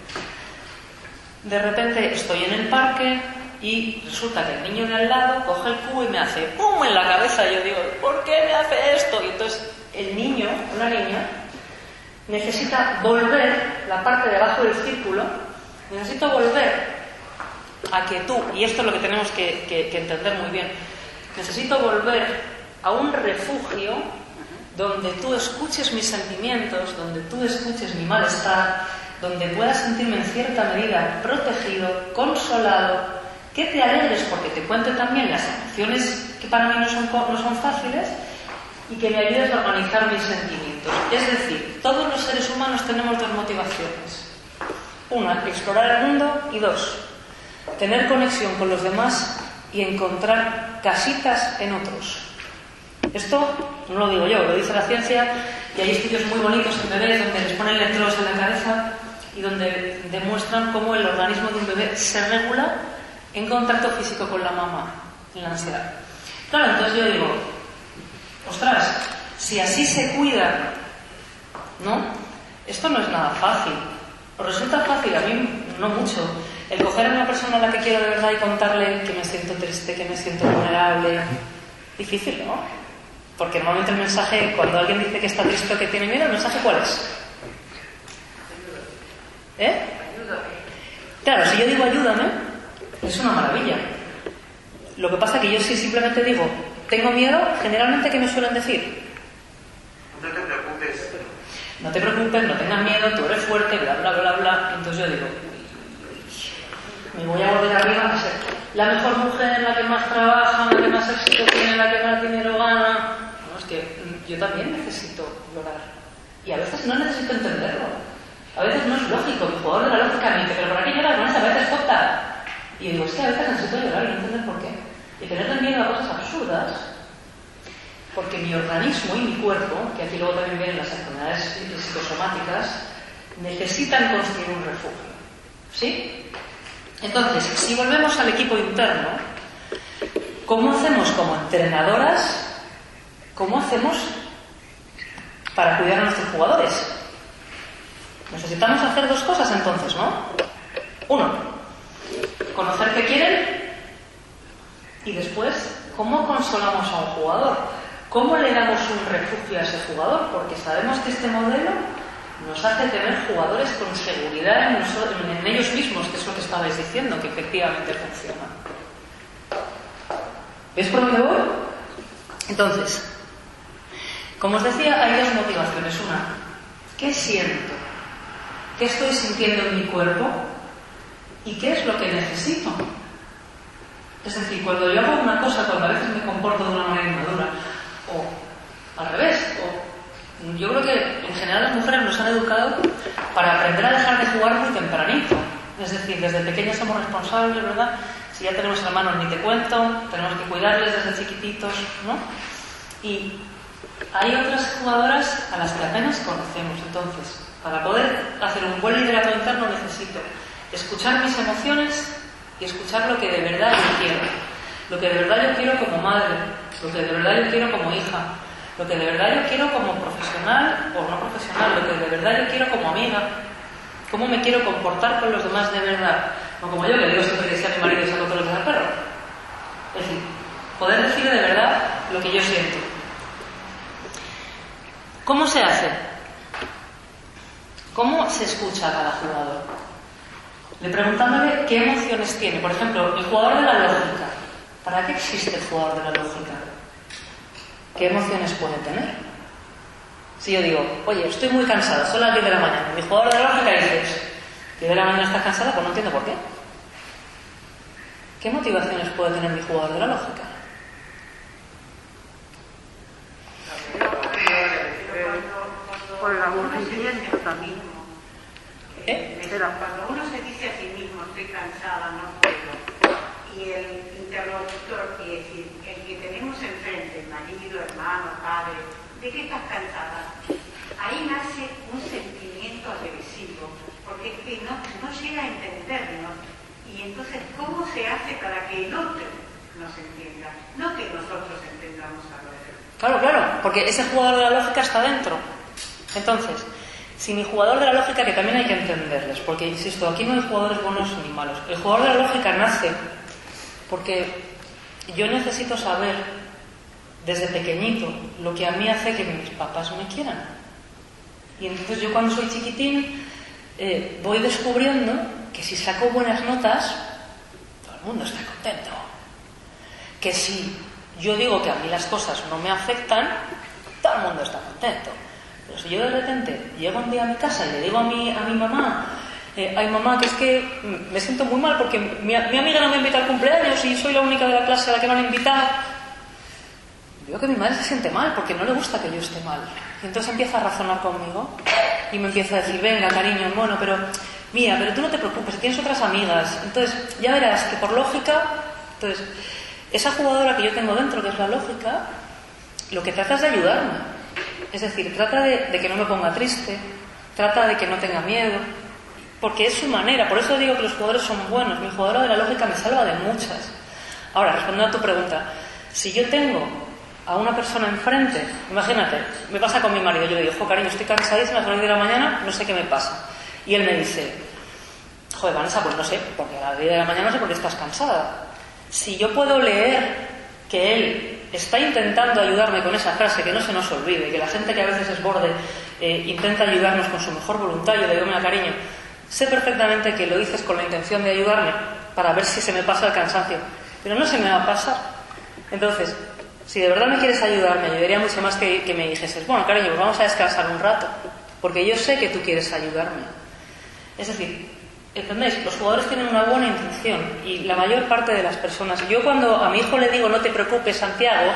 De repente estoy en el parque y resulta que el niño de al lado coge el cubo y me hace ¡pum! En la cabeza. Y yo digo, ¿por qué me hace esto? Y entonces el niño o la niña necesita volver, la parte de abajo del círculo, necesito volver a que tú, y esto es lo que tenemos que entender muy bien, necesito volver a un refugio donde tú escuches mis sentimientos, donde tú escuches mi malestar, donde puedas sentirme en cierta medida protegido, consolado, que te alegres porque te cuente también las emociones que para mí no son fáciles y que me ayudes a organizar mis sentimientos. Es decir, todos los seres humanos tenemos dos motivaciones. Una, explorar el mundo, y dos, tener conexión con los demás y encontrar casitas en otros. Esto no lo digo yo, lo dice la ciencia, y hay estudios muy bonitos en bebés donde les ponen electrodos en la cabeza y donde demuestran cómo el organismo de un bebé se regula en contacto físico con la mamá, en la ansiedad. Claro, entonces yo digo, ostras, si así se cuida, ¿no? Esto no es nada fácil. ¿Os resulta fácil? A mí no mucho. El coger a una persona a la que quiero de verdad y contarle que me siento triste, que me siento vulnerable, difícil, ¿no? Porque normalmente el mensaje, cuando alguien dice que está triste o que tiene miedo, ¿el mensaje cuál es? Claro, si yo digo ayúdame, es una maravilla. Lo que pasa es que yo si simplemente digo tengo miedo, generalmente ¿qué me suelen decir? No te preocupes. No te preocupes, no tengas miedo, tú eres fuerte, bla, bla, bla, bla. Entonces yo digo, me voy a volver arriba a ser la mejor mujer, la que más trabaja, la que más éxito tiene, la que más dinero gana. No, es que yo también necesito llorar. Y a veces no necesito entenderlo. A veces no es lógico. Mi jugador de la lógica me dice, pero ¿por qué lloras con esa? A veces tonta. Y digo, es que a veces necesito llorar y no entender por qué. Y tenerle miedo a cosas absurdas, porque mi organismo y mi cuerpo, que aquí luego también vienen las enfermedades psicosomáticas, necesitan construir un refugio. ¿Sí? Entonces, si volvemos al equipo interno, ¿cómo hacemos como entrenadoras? ¿Cómo hacemos para cuidar a nuestros jugadores? Necesitamos hacer dos cosas entonces, ¿no? Uno, conocer qué quieren, y después, ¿cómo consolamos a un jugador? ¿Cómo le damos un refugio a ese jugador? Porque sabemos que este modelo nos hace tener jugadores con seguridad en ellos mismos, que es lo que estabais diciendo, que efectivamente funciona. ¿Ves por dónde voy? Entonces, como os decía, hay dos motivaciones. Una, ¿qué siento? ¿Qué estoy sintiendo en mi cuerpo? ¿Y qué es lo que necesito? Es decir, cuando yo hago una cosa, cuando a veces me comporto de una manera inmadura, o al revés, o yo creo que en general las mujeres nos han educado para aprender a dejar de jugar muy tempranito. Es decir, desde pequeños somos responsables, ¿verdad? Si ya tenemos hermanos ni te cuento, tenemos que cuidarles desde chiquititos, ¿no? Y hay otras jugadoras a las que apenas conocemos. Entonces, para poder hacer un buen liderazgo interno necesito escuchar mis emociones y escuchar lo que de verdad yo quiero. Lo que de verdad yo quiero como madre, lo que de verdad yo quiero como hija, lo que de verdad yo quiero como profesional o no profesional, lo que de verdad yo quiero como amiga, cómo me quiero comportar con los demás de verdad. No como yo, que digo esto que decía mi marido y saco todos los días al perro. Es decir, poder decir de verdad lo que yo siento. ¿Cómo se hace? ¿Cómo se escucha a cada jugador? Le preguntándole qué emociones tiene. Por ejemplo, el jugador de la lógica. ¿Para qué existe el jugador de la lógica? ¿Qué emociones puede tener? Si yo digo, oye, estoy muy cansada, son las 10 de la mañana. Mi jugador de la lógica dice, 10 de la mañana estás cansada, pues no entiendo por qué. ¿Qué motivaciones puede tener mi jugador de la lógica? Por el aburrimiento también. Cuando uno se dice a sí mismo, estoy cansada, no puedo, y el interlocutor, es decir, el que tenemos enfrente, marido, hermano, padre, ¿de qué estás cansada? Ahí nace un sentimiento agresivo, porque es que no llega a entendernos. Y entonces, ¿cómo se hace para que el otro nos entienda? No que nosotros entendamos a los otros. Claro, porque ese jugador de la lógica está dentro. Entonces, si mi jugador de la lógica, que también hay que entenderles, porque insisto, aquí no hay jugadores buenos ni malos. El jugador de la lógica nace porque yo necesito saber desde pequeñito lo que a mí hace que mis papás me quieran. Y entonces yo cuando soy chiquitín voy descubriendo que si saco buenas notas, todo el mundo está contento. Que si yo digo que a mí las cosas no me afectan, todo el mundo está contento. Pero si yo de repente llego un día a mi casa y le digo a mi mamá, ay mamá, que es que me siento muy mal porque mi amiga no me invita al cumpleaños y soy la única de la clase a la que no han invitado, veo que mi madre se siente mal porque no le gusta que yo esté mal. Y entonces empieza a razonar conmigo y me empieza a decir, venga cariño, bueno, pero mira, pero tú no te preocupes, tienes otras amigas. Entonces ya verás que por lógica, entonces esa jugadora que yo tengo dentro, que es la lógica, lo que trata es de ayudarme. Es decir, trata de que no me ponga triste, trata de que no tenga miedo, porque es su manera. Por eso digo que los jugadores son buenos. Mi jugadora de la lógica me salva de muchas. Ahora, respondiendo a tu pregunta, si yo tengo a una persona enfrente, imagínate, me pasa con mi marido, yo le digo, cariño, estoy cansadísima, a las 9 de la mañana, no sé qué me pasa. Y él me dice, joder, Vanessa, pues no sé, porque a las 10 de la mañana no sé por qué estás cansada. Si yo puedo leer que él está intentando ayudarme con esa frase, que no se nos olvide, que la gente que a veces es borde intenta ayudarnos con su mejor voluntad, yo le digo, mira, cariño, sé perfectamente que lo dices con la intención de ayudarme para ver si se me pasa el cansancio, pero no se me va a pasar. Entonces, si de verdad me quieres ayudar, me ayudaría mucho más que me dijeses, bueno, cariño, pues vamos a descansar un rato, porque yo sé que tú quieres ayudarme. Es decir, ¿entendéis? Los jugadores tienen una buena intención y la mayor parte de las personas... Yo cuando a mi hijo le digo, no te preocupes, Santiago,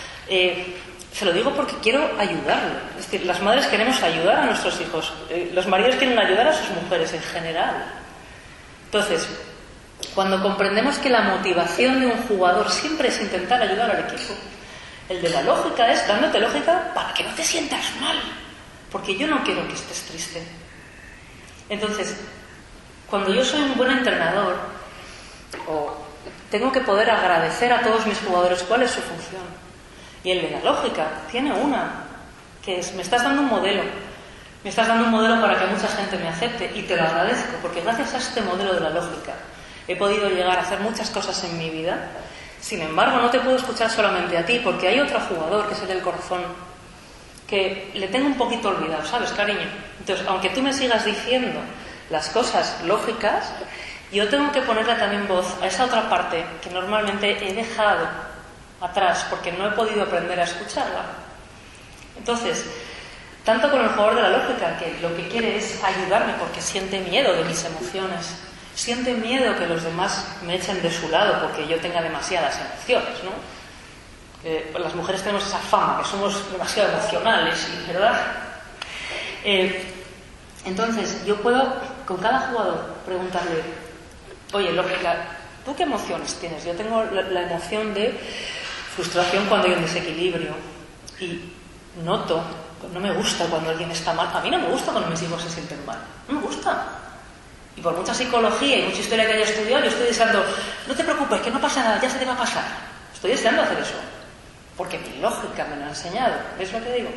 se lo digo porque quiero ayudarlo. Es decir, las madres queremos ayudar a nuestros hijos, los maridos quieren ayudar a sus mujeres en general. Entonces, cuando comprendemos que la motivación de un jugador siempre es intentar ayudar al equipo, el de la lógica es dándote lógica para que no te sientas mal, porque yo no quiero que estés triste. Entonces, cuando yo soy un buen entrenador, tengo que poder agradecer a todos mis jugadores cuál es su función. Y el de la lógica tiene una, que es, me estás dando un modelo. Me estás dando un modelo para que mucha gente me acepte y te lo agradezco, porque gracias a este modelo de la lógica he podido llegar a hacer muchas cosas en mi vida. Sin embargo, no te puedo escuchar solamente a ti, porque hay otro jugador, que es el del corazón, que le tengo un poquito olvidado, ¿sabes, cariño? Entonces, aunque tú me sigas diciendo las cosas lógicas, yo tengo que ponerle también voz a esa otra parte que normalmente he dejado atrás porque no he podido aprender a escucharla. Entonces, tanto con el jugador de la lógica, que lo que quiere es ayudarme porque siente miedo de mis emociones, siente miedo que los demás me echen de su lado porque yo tenga demasiadas emociones, ¿no? Las mujeres tenemos esa fama, que somos demasiado emocionales, ¿verdad? Entonces, yo puedo, con cada jugador, preguntarle, oye, lógica, ¿tú qué emociones tienes? Yo tengo la emoción de frustración cuando hay un desequilibrio y noto, no me gusta cuando alguien está mal. A mí no me gusta cuando mis hijos se sienten mal, no me gusta. Y por mucha psicología y mucha historia que haya estudiado, yo estoy deseando, no te preocupes, que no pasa nada, ya se te va a pasar. Estoy deseando hacer eso, porque mi lógica me lo ha enseñado, ¿ves lo que digo?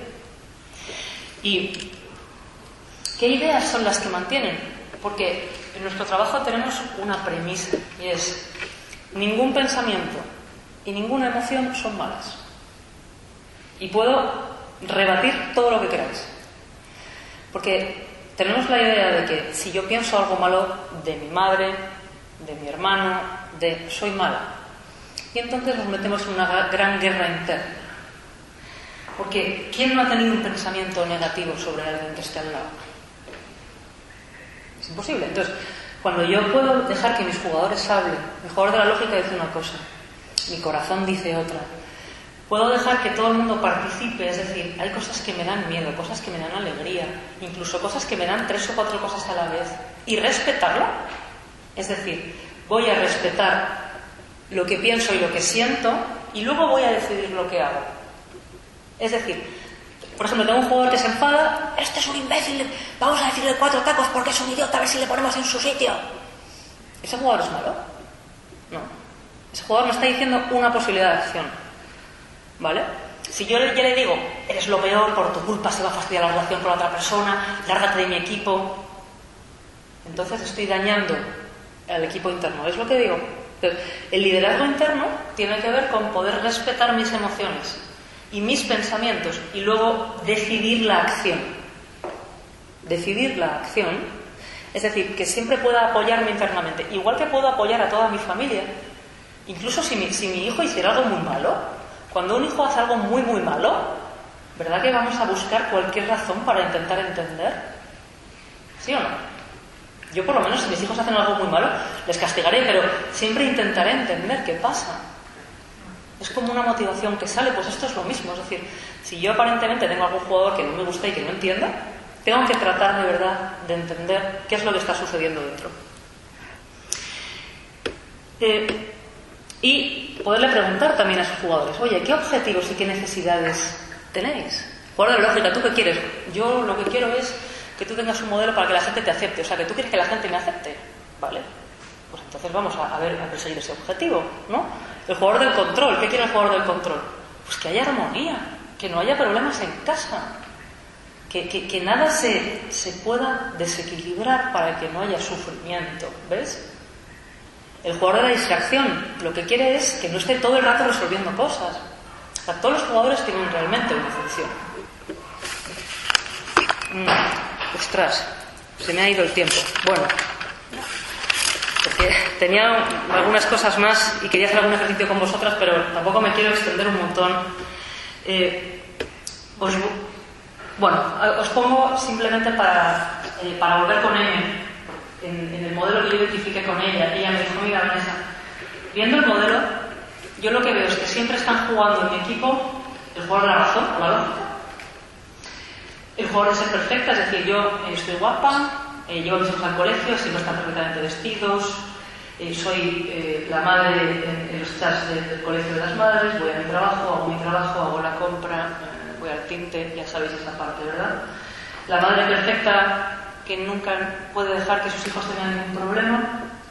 Y ¿qué ideas son las que mantienen? Porque en nuestro trabajo tenemos una premisa, y es, ningún pensamiento y ninguna emoción son malas. Y puedo rebatir todo lo que queráis. Porque tenemos la idea de que si yo pienso algo malo de mi madre, de mi hermano, soy mala. Y entonces nos metemos en una gran guerra interna. Porque ¿quién no ha tenido un pensamiento negativo sobre alguien que esté al lado? Es imposible. Entonces, cuando yo puedo dejar que mis jugadores hablen, mi jugador de la lógica dice una cosa, mi corazón dice otra, puedo dejar que todo el mundo participe, es decir, hay cosas que me dan miedo, cosas que me dan alegría, incluso cosas que me dan 3 o 4 cosas a la vez, y respetarlo, es decir, voy a respetar lo que pienso y lo que siento, y luego voy a decidir lo que hago. Es decir, por ejemplo, tengo un jugador que se enfada, este es un imbécil, vamos a decirle 4 tacos porque es un idiota, a ver si le ponemos en su sitio. ¿Ese jugador es malo? No. Ese jugador me está diciendo una posibilidad de acción. ¿Vale? Si yo ya le digo, eres lo peor, por tu culpa se va a fastidiar la relación con la otra persona, lárgate de mi equipo, entonces estoy dañando al equipo interno. ¿Es lo que digo? Entonces, el liderazgo interno tiene que ver con poder respetar mis emociones y mis pensamientos y luego decidir la acción. Decidir la acción, es decir, que siempre pueda apoyarme internamente, igual que puedo apoyar a toda mi familia. Incluso si mi hijo hiciera algo muy malo, cuando un hijo hace algo muy muy malo, ¿Verdad que vamos a buscar cualquier razón para intentar entender? ¿Sí o no? Yo por lo menos si mis hijos hacen algo muy malo, les castigaré, pero siempre intentaré entender qué pasa. Es como una motivación que sale, pues esto es lo mismo. Es decir, si yo aparentemente tengo algún jugador que no me gusta y que no entienda, tengo que tratar de verdad de entender qué es lo que está sucediendo dentro. Y poderle preguntar también a sus jugadores, oye, ¿qué objetivos y qué necesidades tenéis? Jugador de lógica, ¿tú qué quieres? Yo lo que quiero es que tú tengas un modelo para que la gente te acepte. O sea, que tú quieres que la gente me acepte. Vale. Pues entonces vamos a perseguir ese objetivo, ¿no? El jugador del control. ¿Qué quiere el jugador del control? Pues que haya armonía, que no haya problemas en casa, que nada se pueda desequilibrar para que no haya sufrimiento. ¿Ves? El jugador de la distracción lo que quiere es que no esté todo el rato resolviendo cosas. O sea, todos los jugadores tienen realmente una función. Ostras, se me ha ido el tiempo. Bueno, porque tenía algunas cosas más y quería hacer algún ejercicio con vosotras, pero tampoco me quiero extender un montón. Os pongo simplemente para volver con M en el modelo que yo identifiqué con ella. Ella me dijo, mira Vanessa, viendo el modelo, yo lo que veo es que siempre están jugando en mi equipo el jugador de la razón, o la lógica, el jugador de ser perfecta, es decir, yo estoy guapa, llevo a mis hijos al colegio, siempre están perfectamente vestidos, soy la madre en los chats del colegio de las madres, voy a mi trabajo, hago la compra, voy al tinte, ya sabéis esa parte, ¿verdad? La madre perfecta que nunca puede dejar que sus hijos tengan ningún problema,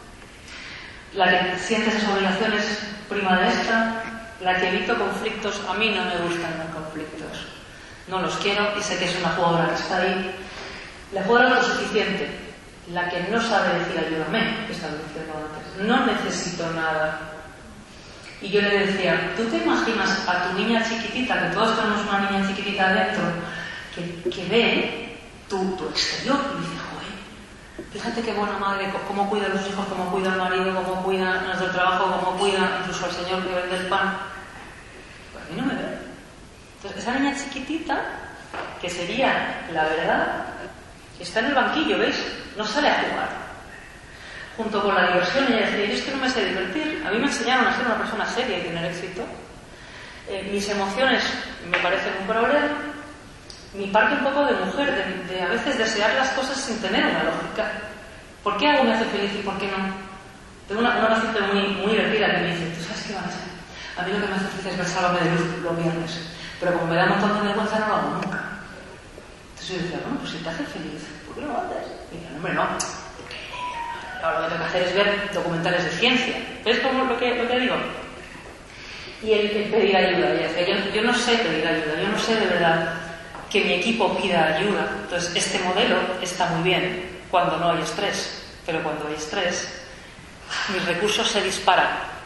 la que siente esas obligaciones prima de esta, la que evito conflictos. A mí no me gustan los conflictos, no los quiero y sé que es una jugadora que está ahí. La jugadora autosuficiente, la que no sabe decir ayúdame, que estaba diciendo antes, no necesito nada. Y yo le decía, ¿tú te imaginas a tu niña chiquitita, que todos tenemos una niña chiquitita adentro, que ve tu exterior y dice, joder, fíjate qué buena madre, cómo cuida a los hijos, cómo cuida al marido, cómo cuida a nuestro trabajo, cómo cuida incluso al señor que vende el pan? Pues a mí no me ve. Entonces, esa niña chiquitita, que sería la verdad, está en el banquillo, ¿veis? No sale a jugar. Junto con la diversión, ella decía, yo es que no me sé divertir. A mí me enseñaron a ser una persona seria y tener éxito. Mis emociones me parecen un problema. Mi parte un poco de mujer, de a veces desear las cosas sin tener una lógica. ¿Por qué algo me hace feliz y por qué no? Tengo una paciente muy divertida que me dice, ¿tú sabes qué, Vanessa? A mí lo que me hace feliz es ver Sálvame de Luz los viernes. Pero como me da un montón de vergüenza, no lo hago nunca. Entonces yo decía, bueno, pues si te hace feliz, ¿por qué no lo haces? Y dice, hombre, no. Ahora lo que tengo que hacer es ver documentales de ciencia. ¿Ves cómo lo que digo? Y el pedir ayuda. Ella decía, yo no sé pedir ayuda, yo no sé de verdad que mi equipo pida ayuda. Entonces, este modelo está muy bien cuando no hay estrés, pero cuando hay estrés, mis recursos se disparan.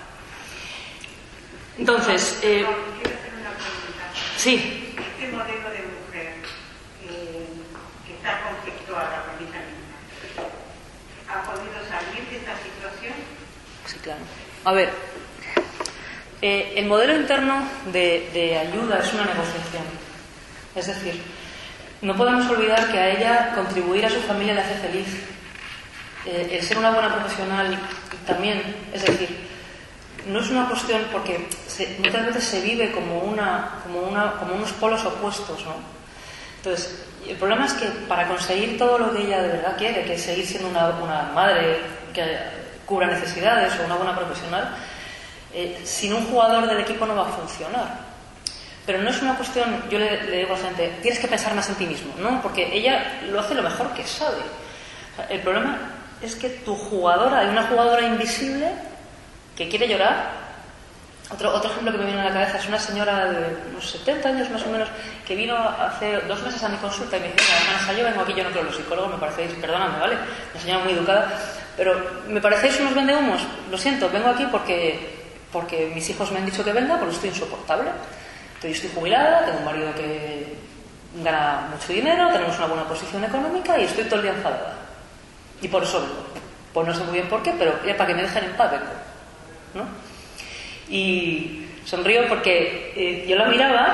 Entonces, quiero hacer una pregunta. Sí. Este modelo de mujer que está conflictuada precisamente, ¿ha podido salir de esta situación? Sí, claro. A ver, el modelo interno de ayuda es una negociación. Es decir, no podemos olvidar que a ella contribuir a su familia le hace feliz. El ser una buena profesional también. Es decir, no es una cuestión porque muchas veces se vive como unos polos opuestos, ¿no? Entonces, el problema es que para conseguir todo lo que ella de verdad quiere, que es seguir siendo una madre que cubra necesidades o una buena profesional, sin un jugador del equipo no va a funcionar. Pero no es una cuestión, yo le digo a la gente, tienes que pensar más en ti mismo, ¿no? Porque ella lo hace lo mejor que sabe. O sea, el problema es que tu jugadora, hay una jugadora invisible que quiere llorar. Otro ejemplo que me viene a la cabeza es una señora de unos 70 años más o menos que vino hace 2 meses a mi consulta y me dice, Vanessa, yo vengo aquí, yo no creo en los psicólogos, me parecéis, perdóname, ¿vale? Una señora muy educada, pero me parecéis unos vendehumos, lo siento, vengo aquí porque mis hijos me han dicho que venga, porque estoy insoportable. Yo estoy jubilada, tengo un marido que gana mucho dinero, tenemos una buena posición económica y estoy todo el día enfadada. Y por eso vengo. Pues no sé muy bien por qué, pero ya para que me dejen en paz vengo, ¿no? Y sonrío porque yo la miraba,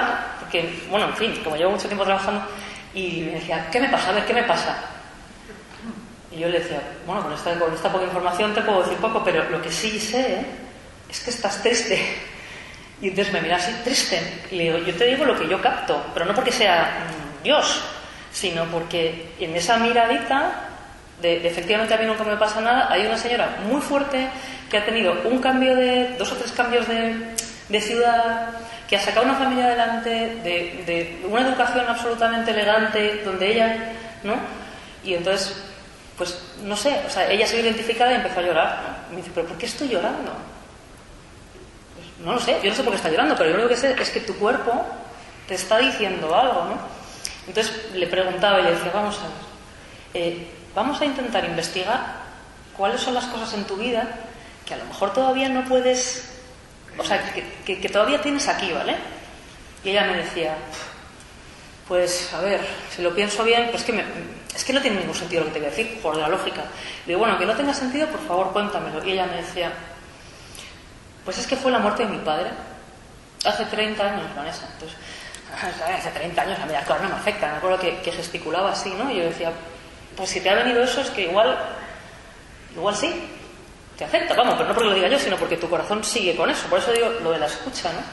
que, bueno, en fin, como llevo mucho tiempo trabajando, y me decía, ¿qué me pasa? A ver, ¿qué me pasa? Y yo le decía, bueno, con esta poca información te puedo decir poco, pero lo que sí sé es que estás triste. Y entonces me mira así, triste. Y le digo, yo te digo lo que yo capto, pero no porque sea Dios, sino porque en esa miradita de efectivamente a mí nunca me pasa nada, hay una señora muy fuerte que ha tenido un cambio de 2 o 3 cambios de ciudad, que ha sacado una familia adelante, de una educación absolutamente elegante, donde ella, ¿no? Y entonces, pues, no sé, o sea, ella se vio identificada y empezó a llorar, ¿no? Y me dice, ¿pero por qué estoy llorando? Pues, no lo sé, yo no sé por qué está llorando, pero yo lo que sé es que tu cuerpo te está diciendo algo, ¿no? Entonces le preguntaba y le decía, vamos a ver, vamos a intentar investigar cuáles son las cosas en tu vida que a lo mejor todavía no puedes, o sea, que todavía tienes aquí, ¿vale? Y ella me decía, pues, a ver, si lo pienso bien, pues es que no tiene ningún sentido lo que te voy a decir, por la lógica. Le digo, bueno, que no tenga sentido, por favor, cuéntamelo. Y ella me decía, pues es que fue la muerte de mi padre hace 30 años, Vanessa. Entonces, hace 30 años a mí claro, no me afecta. Me acuerdo que gesticulaba así, ¿no? Y yo decía, pues si te ha venido eso es que igual sí, te afecta, vamos, pero no porque lo diga yo, sino porque tu corazón sigue con eso. Por eso digo lo de la escucha, ¿no?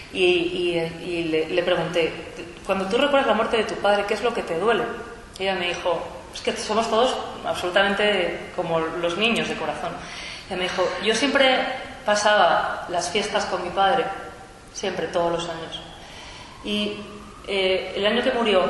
Y le pregunté, cuando tú recuerdas la muerte de tu padre, ¿qué es lo que te duele? Y ella me dijo, es que somos todos absolutamente como los niños de corazón. Ella me dijo, yo siempre pasaba las fiestas con mi padre, siempre, todos los años. Y el año que murió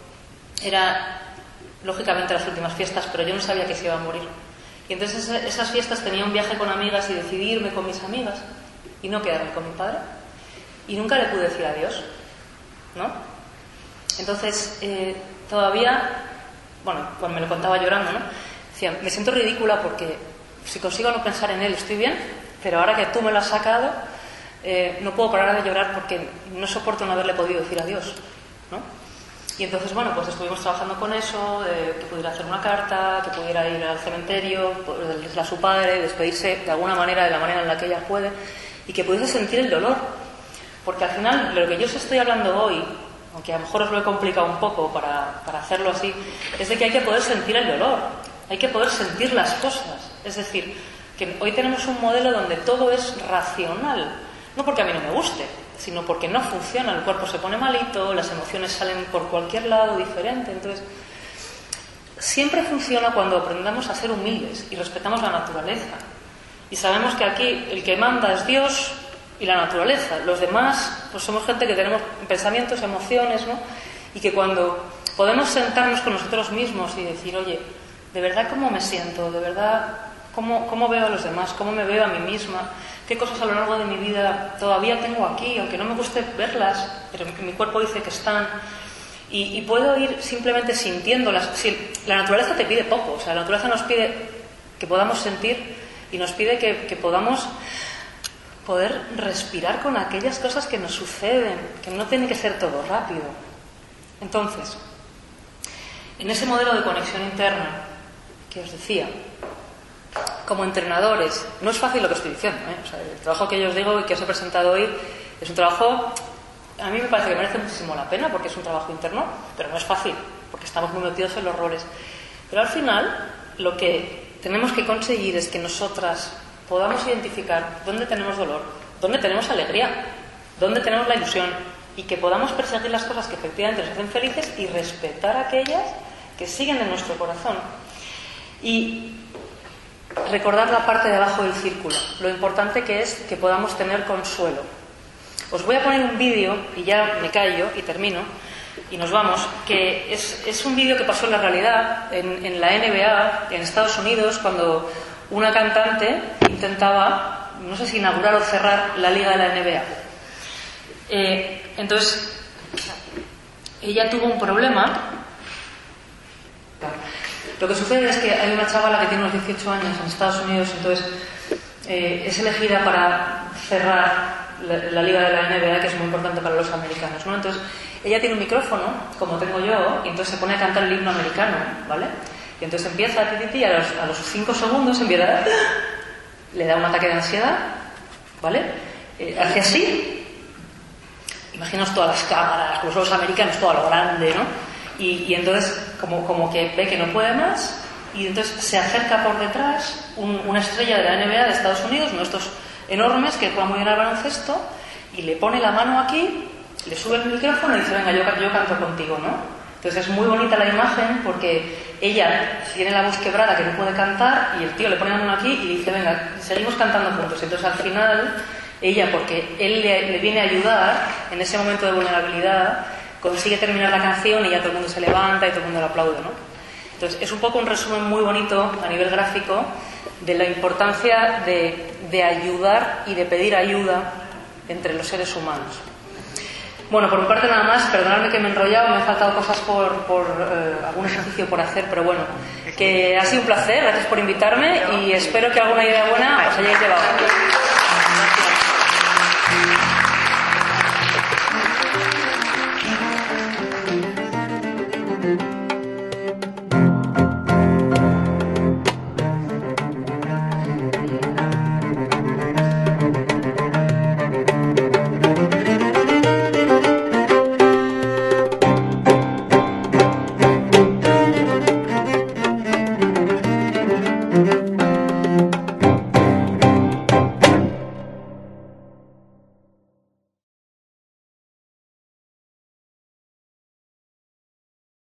era, lógicamente, las últimas fiestas, pero yo no sabía que se iba a morir. Y entonces esas fiestas tenía un viaje con amigas y decidí irme con mis amigas y no quedarme con mi padre. Y nunca le pude decir adiós, ¿no? Entonces, todavía, bueno, cuando me lo contaba llorando, ¿no? Decía, me siento ridícula porque si consigo no pensar en él estoy bien, pero ahora que tú me lo has sacado, no puedo parar de llorar porque no soporto no haberle podido decir adiós, ¿no? Y entonces, bueno, pues estuvimos trabajando con eso, que pudiera hacer una carta, que pudiera ir al cementerio, decirle a su padre, despedirse de alguna manera, de la manera en la que ella puede, y que pudiese sentir el dolor. Porque al final, lo que yo os estoy hablando hoy, aunque a lo mejor os lo he complicado un poco para hacerlo así, es de que hay que poder sentir el dolor, hay que poder sentir las cosas. Es decir, que hoy tenemos un modelo donde todo es racional, no porque a mí no me guste, sino porque no funciona, el cuerpo se pone malito, las emociones salen por cualquier lado diferente. Entonces, siempre funciona cuando aprendamos a ser humildes y respetamos la naturaleza. Y sabemos que aquí el que manda es Dios y la naturaleza. Los demás, pues somos gente que tenemos pensamientos, emociones, ¿no? Y que cuando podemos sentarnos con nosotros mismos y decir, oye, ¿de verdad cómo me siento? ¿De verdad cómo veo a los demás? ¿Cómo me veo a mí misma? ¿Qué cosas a lo largo de mi vida todavía tengo aquí, aunque no me guste verlas, pero mi cuerpo dice que están? Y puedo ir simplemente sintiéndolas. Si la naturaleza te pide poco, o sea, la naturaleza nos pide que podamos sentir y nos pide que podamos poder respirar con aquellas cosas que nos suceden, que no tiene que ser todo rápido. Entonces, en ese modelo de conexión interna que os decía, como entrenadores, no es fácil lo que estoy diciendo, ¿eh? O sea, el trabajo que yo os digo y que os he presentado hoy es un trabajo, a mí me parece que merece muchísimo la pena porque es un trabajo interno, pero no es fácil, porque estamos muy metidos en los roles. Pero al final, lo que tenemos que conseguir es que nosotras podamos identificar dónde tenemos dolor, dónde tenemos alegría, dónde tenemos la ilusión, y que podamos perseguir las cosas que efectivamente nos hacen felices y respetar aquellas que siguen en nuestro corazón. Y recordar la parte de abajo del círculo, lo importante que es que podamos tener consuelo. Os voy a poner un vídeo, y ya me callo y termino, y nos vamos, que es un vídeo que pasó en la realidad, en la NBA, en Estados Unidos, cuando una cantante intentaba, no sé si inaugurar o cerrar la liga de la NBA. Entonces, ella tuvo un problema. Lo que sucede es que hay una chavala que tiene unos 18 años en Estados Unidos, entonces es elegida para cerrar la liga de la NBA, que es muy importante para los americanos, ¿no? Entonces, ella tiene un micrófono, como tengo yo, y entonces se pone a cantar el himno americano, ¿vale? Y entonces empieza y a los 5 segundos empieza, le da un ataque de ansiedad, ¿vale? Hace así, imaginaos todas las cámaras, los juegos americanos, todo a lo grande, ¿no? Y entonces como que ve que no puede más, y entonces se acerca por detrás una estrella de la NBA de Estados Unidos, uno de estos enormes que juega muy bien al baloncesto, y le pone la mano aquí, le sube el micrófono y dice, venga, yo canto contigo, ¿no? Entonces es muy bonita la imagen porque ella tiene la voz quebrada que no puede cantar y el tío le pone la mano aquí y dice, venga, seguimos cantando juntos. Entonces al final ella, porque él le viene a ayudar en ese momento de vulnerabilidad, consigue terminar la canción y ya todo el mundo se levanta y todo el mundo le aplaude, ¿no? Entonces es un poco un resumen muy bonito a nivel gráfico de la importancia de ayudar y de pedir ayuda entre los seres humanos. Bueno, por mi parte nada más, perdonadme que me he enrollado, me han faltado cosas por algún ejercicio por hacer, pero bueno, que ha sido un placer, gracias por invitarme y espero que alguna idea buena os hayáis llevado.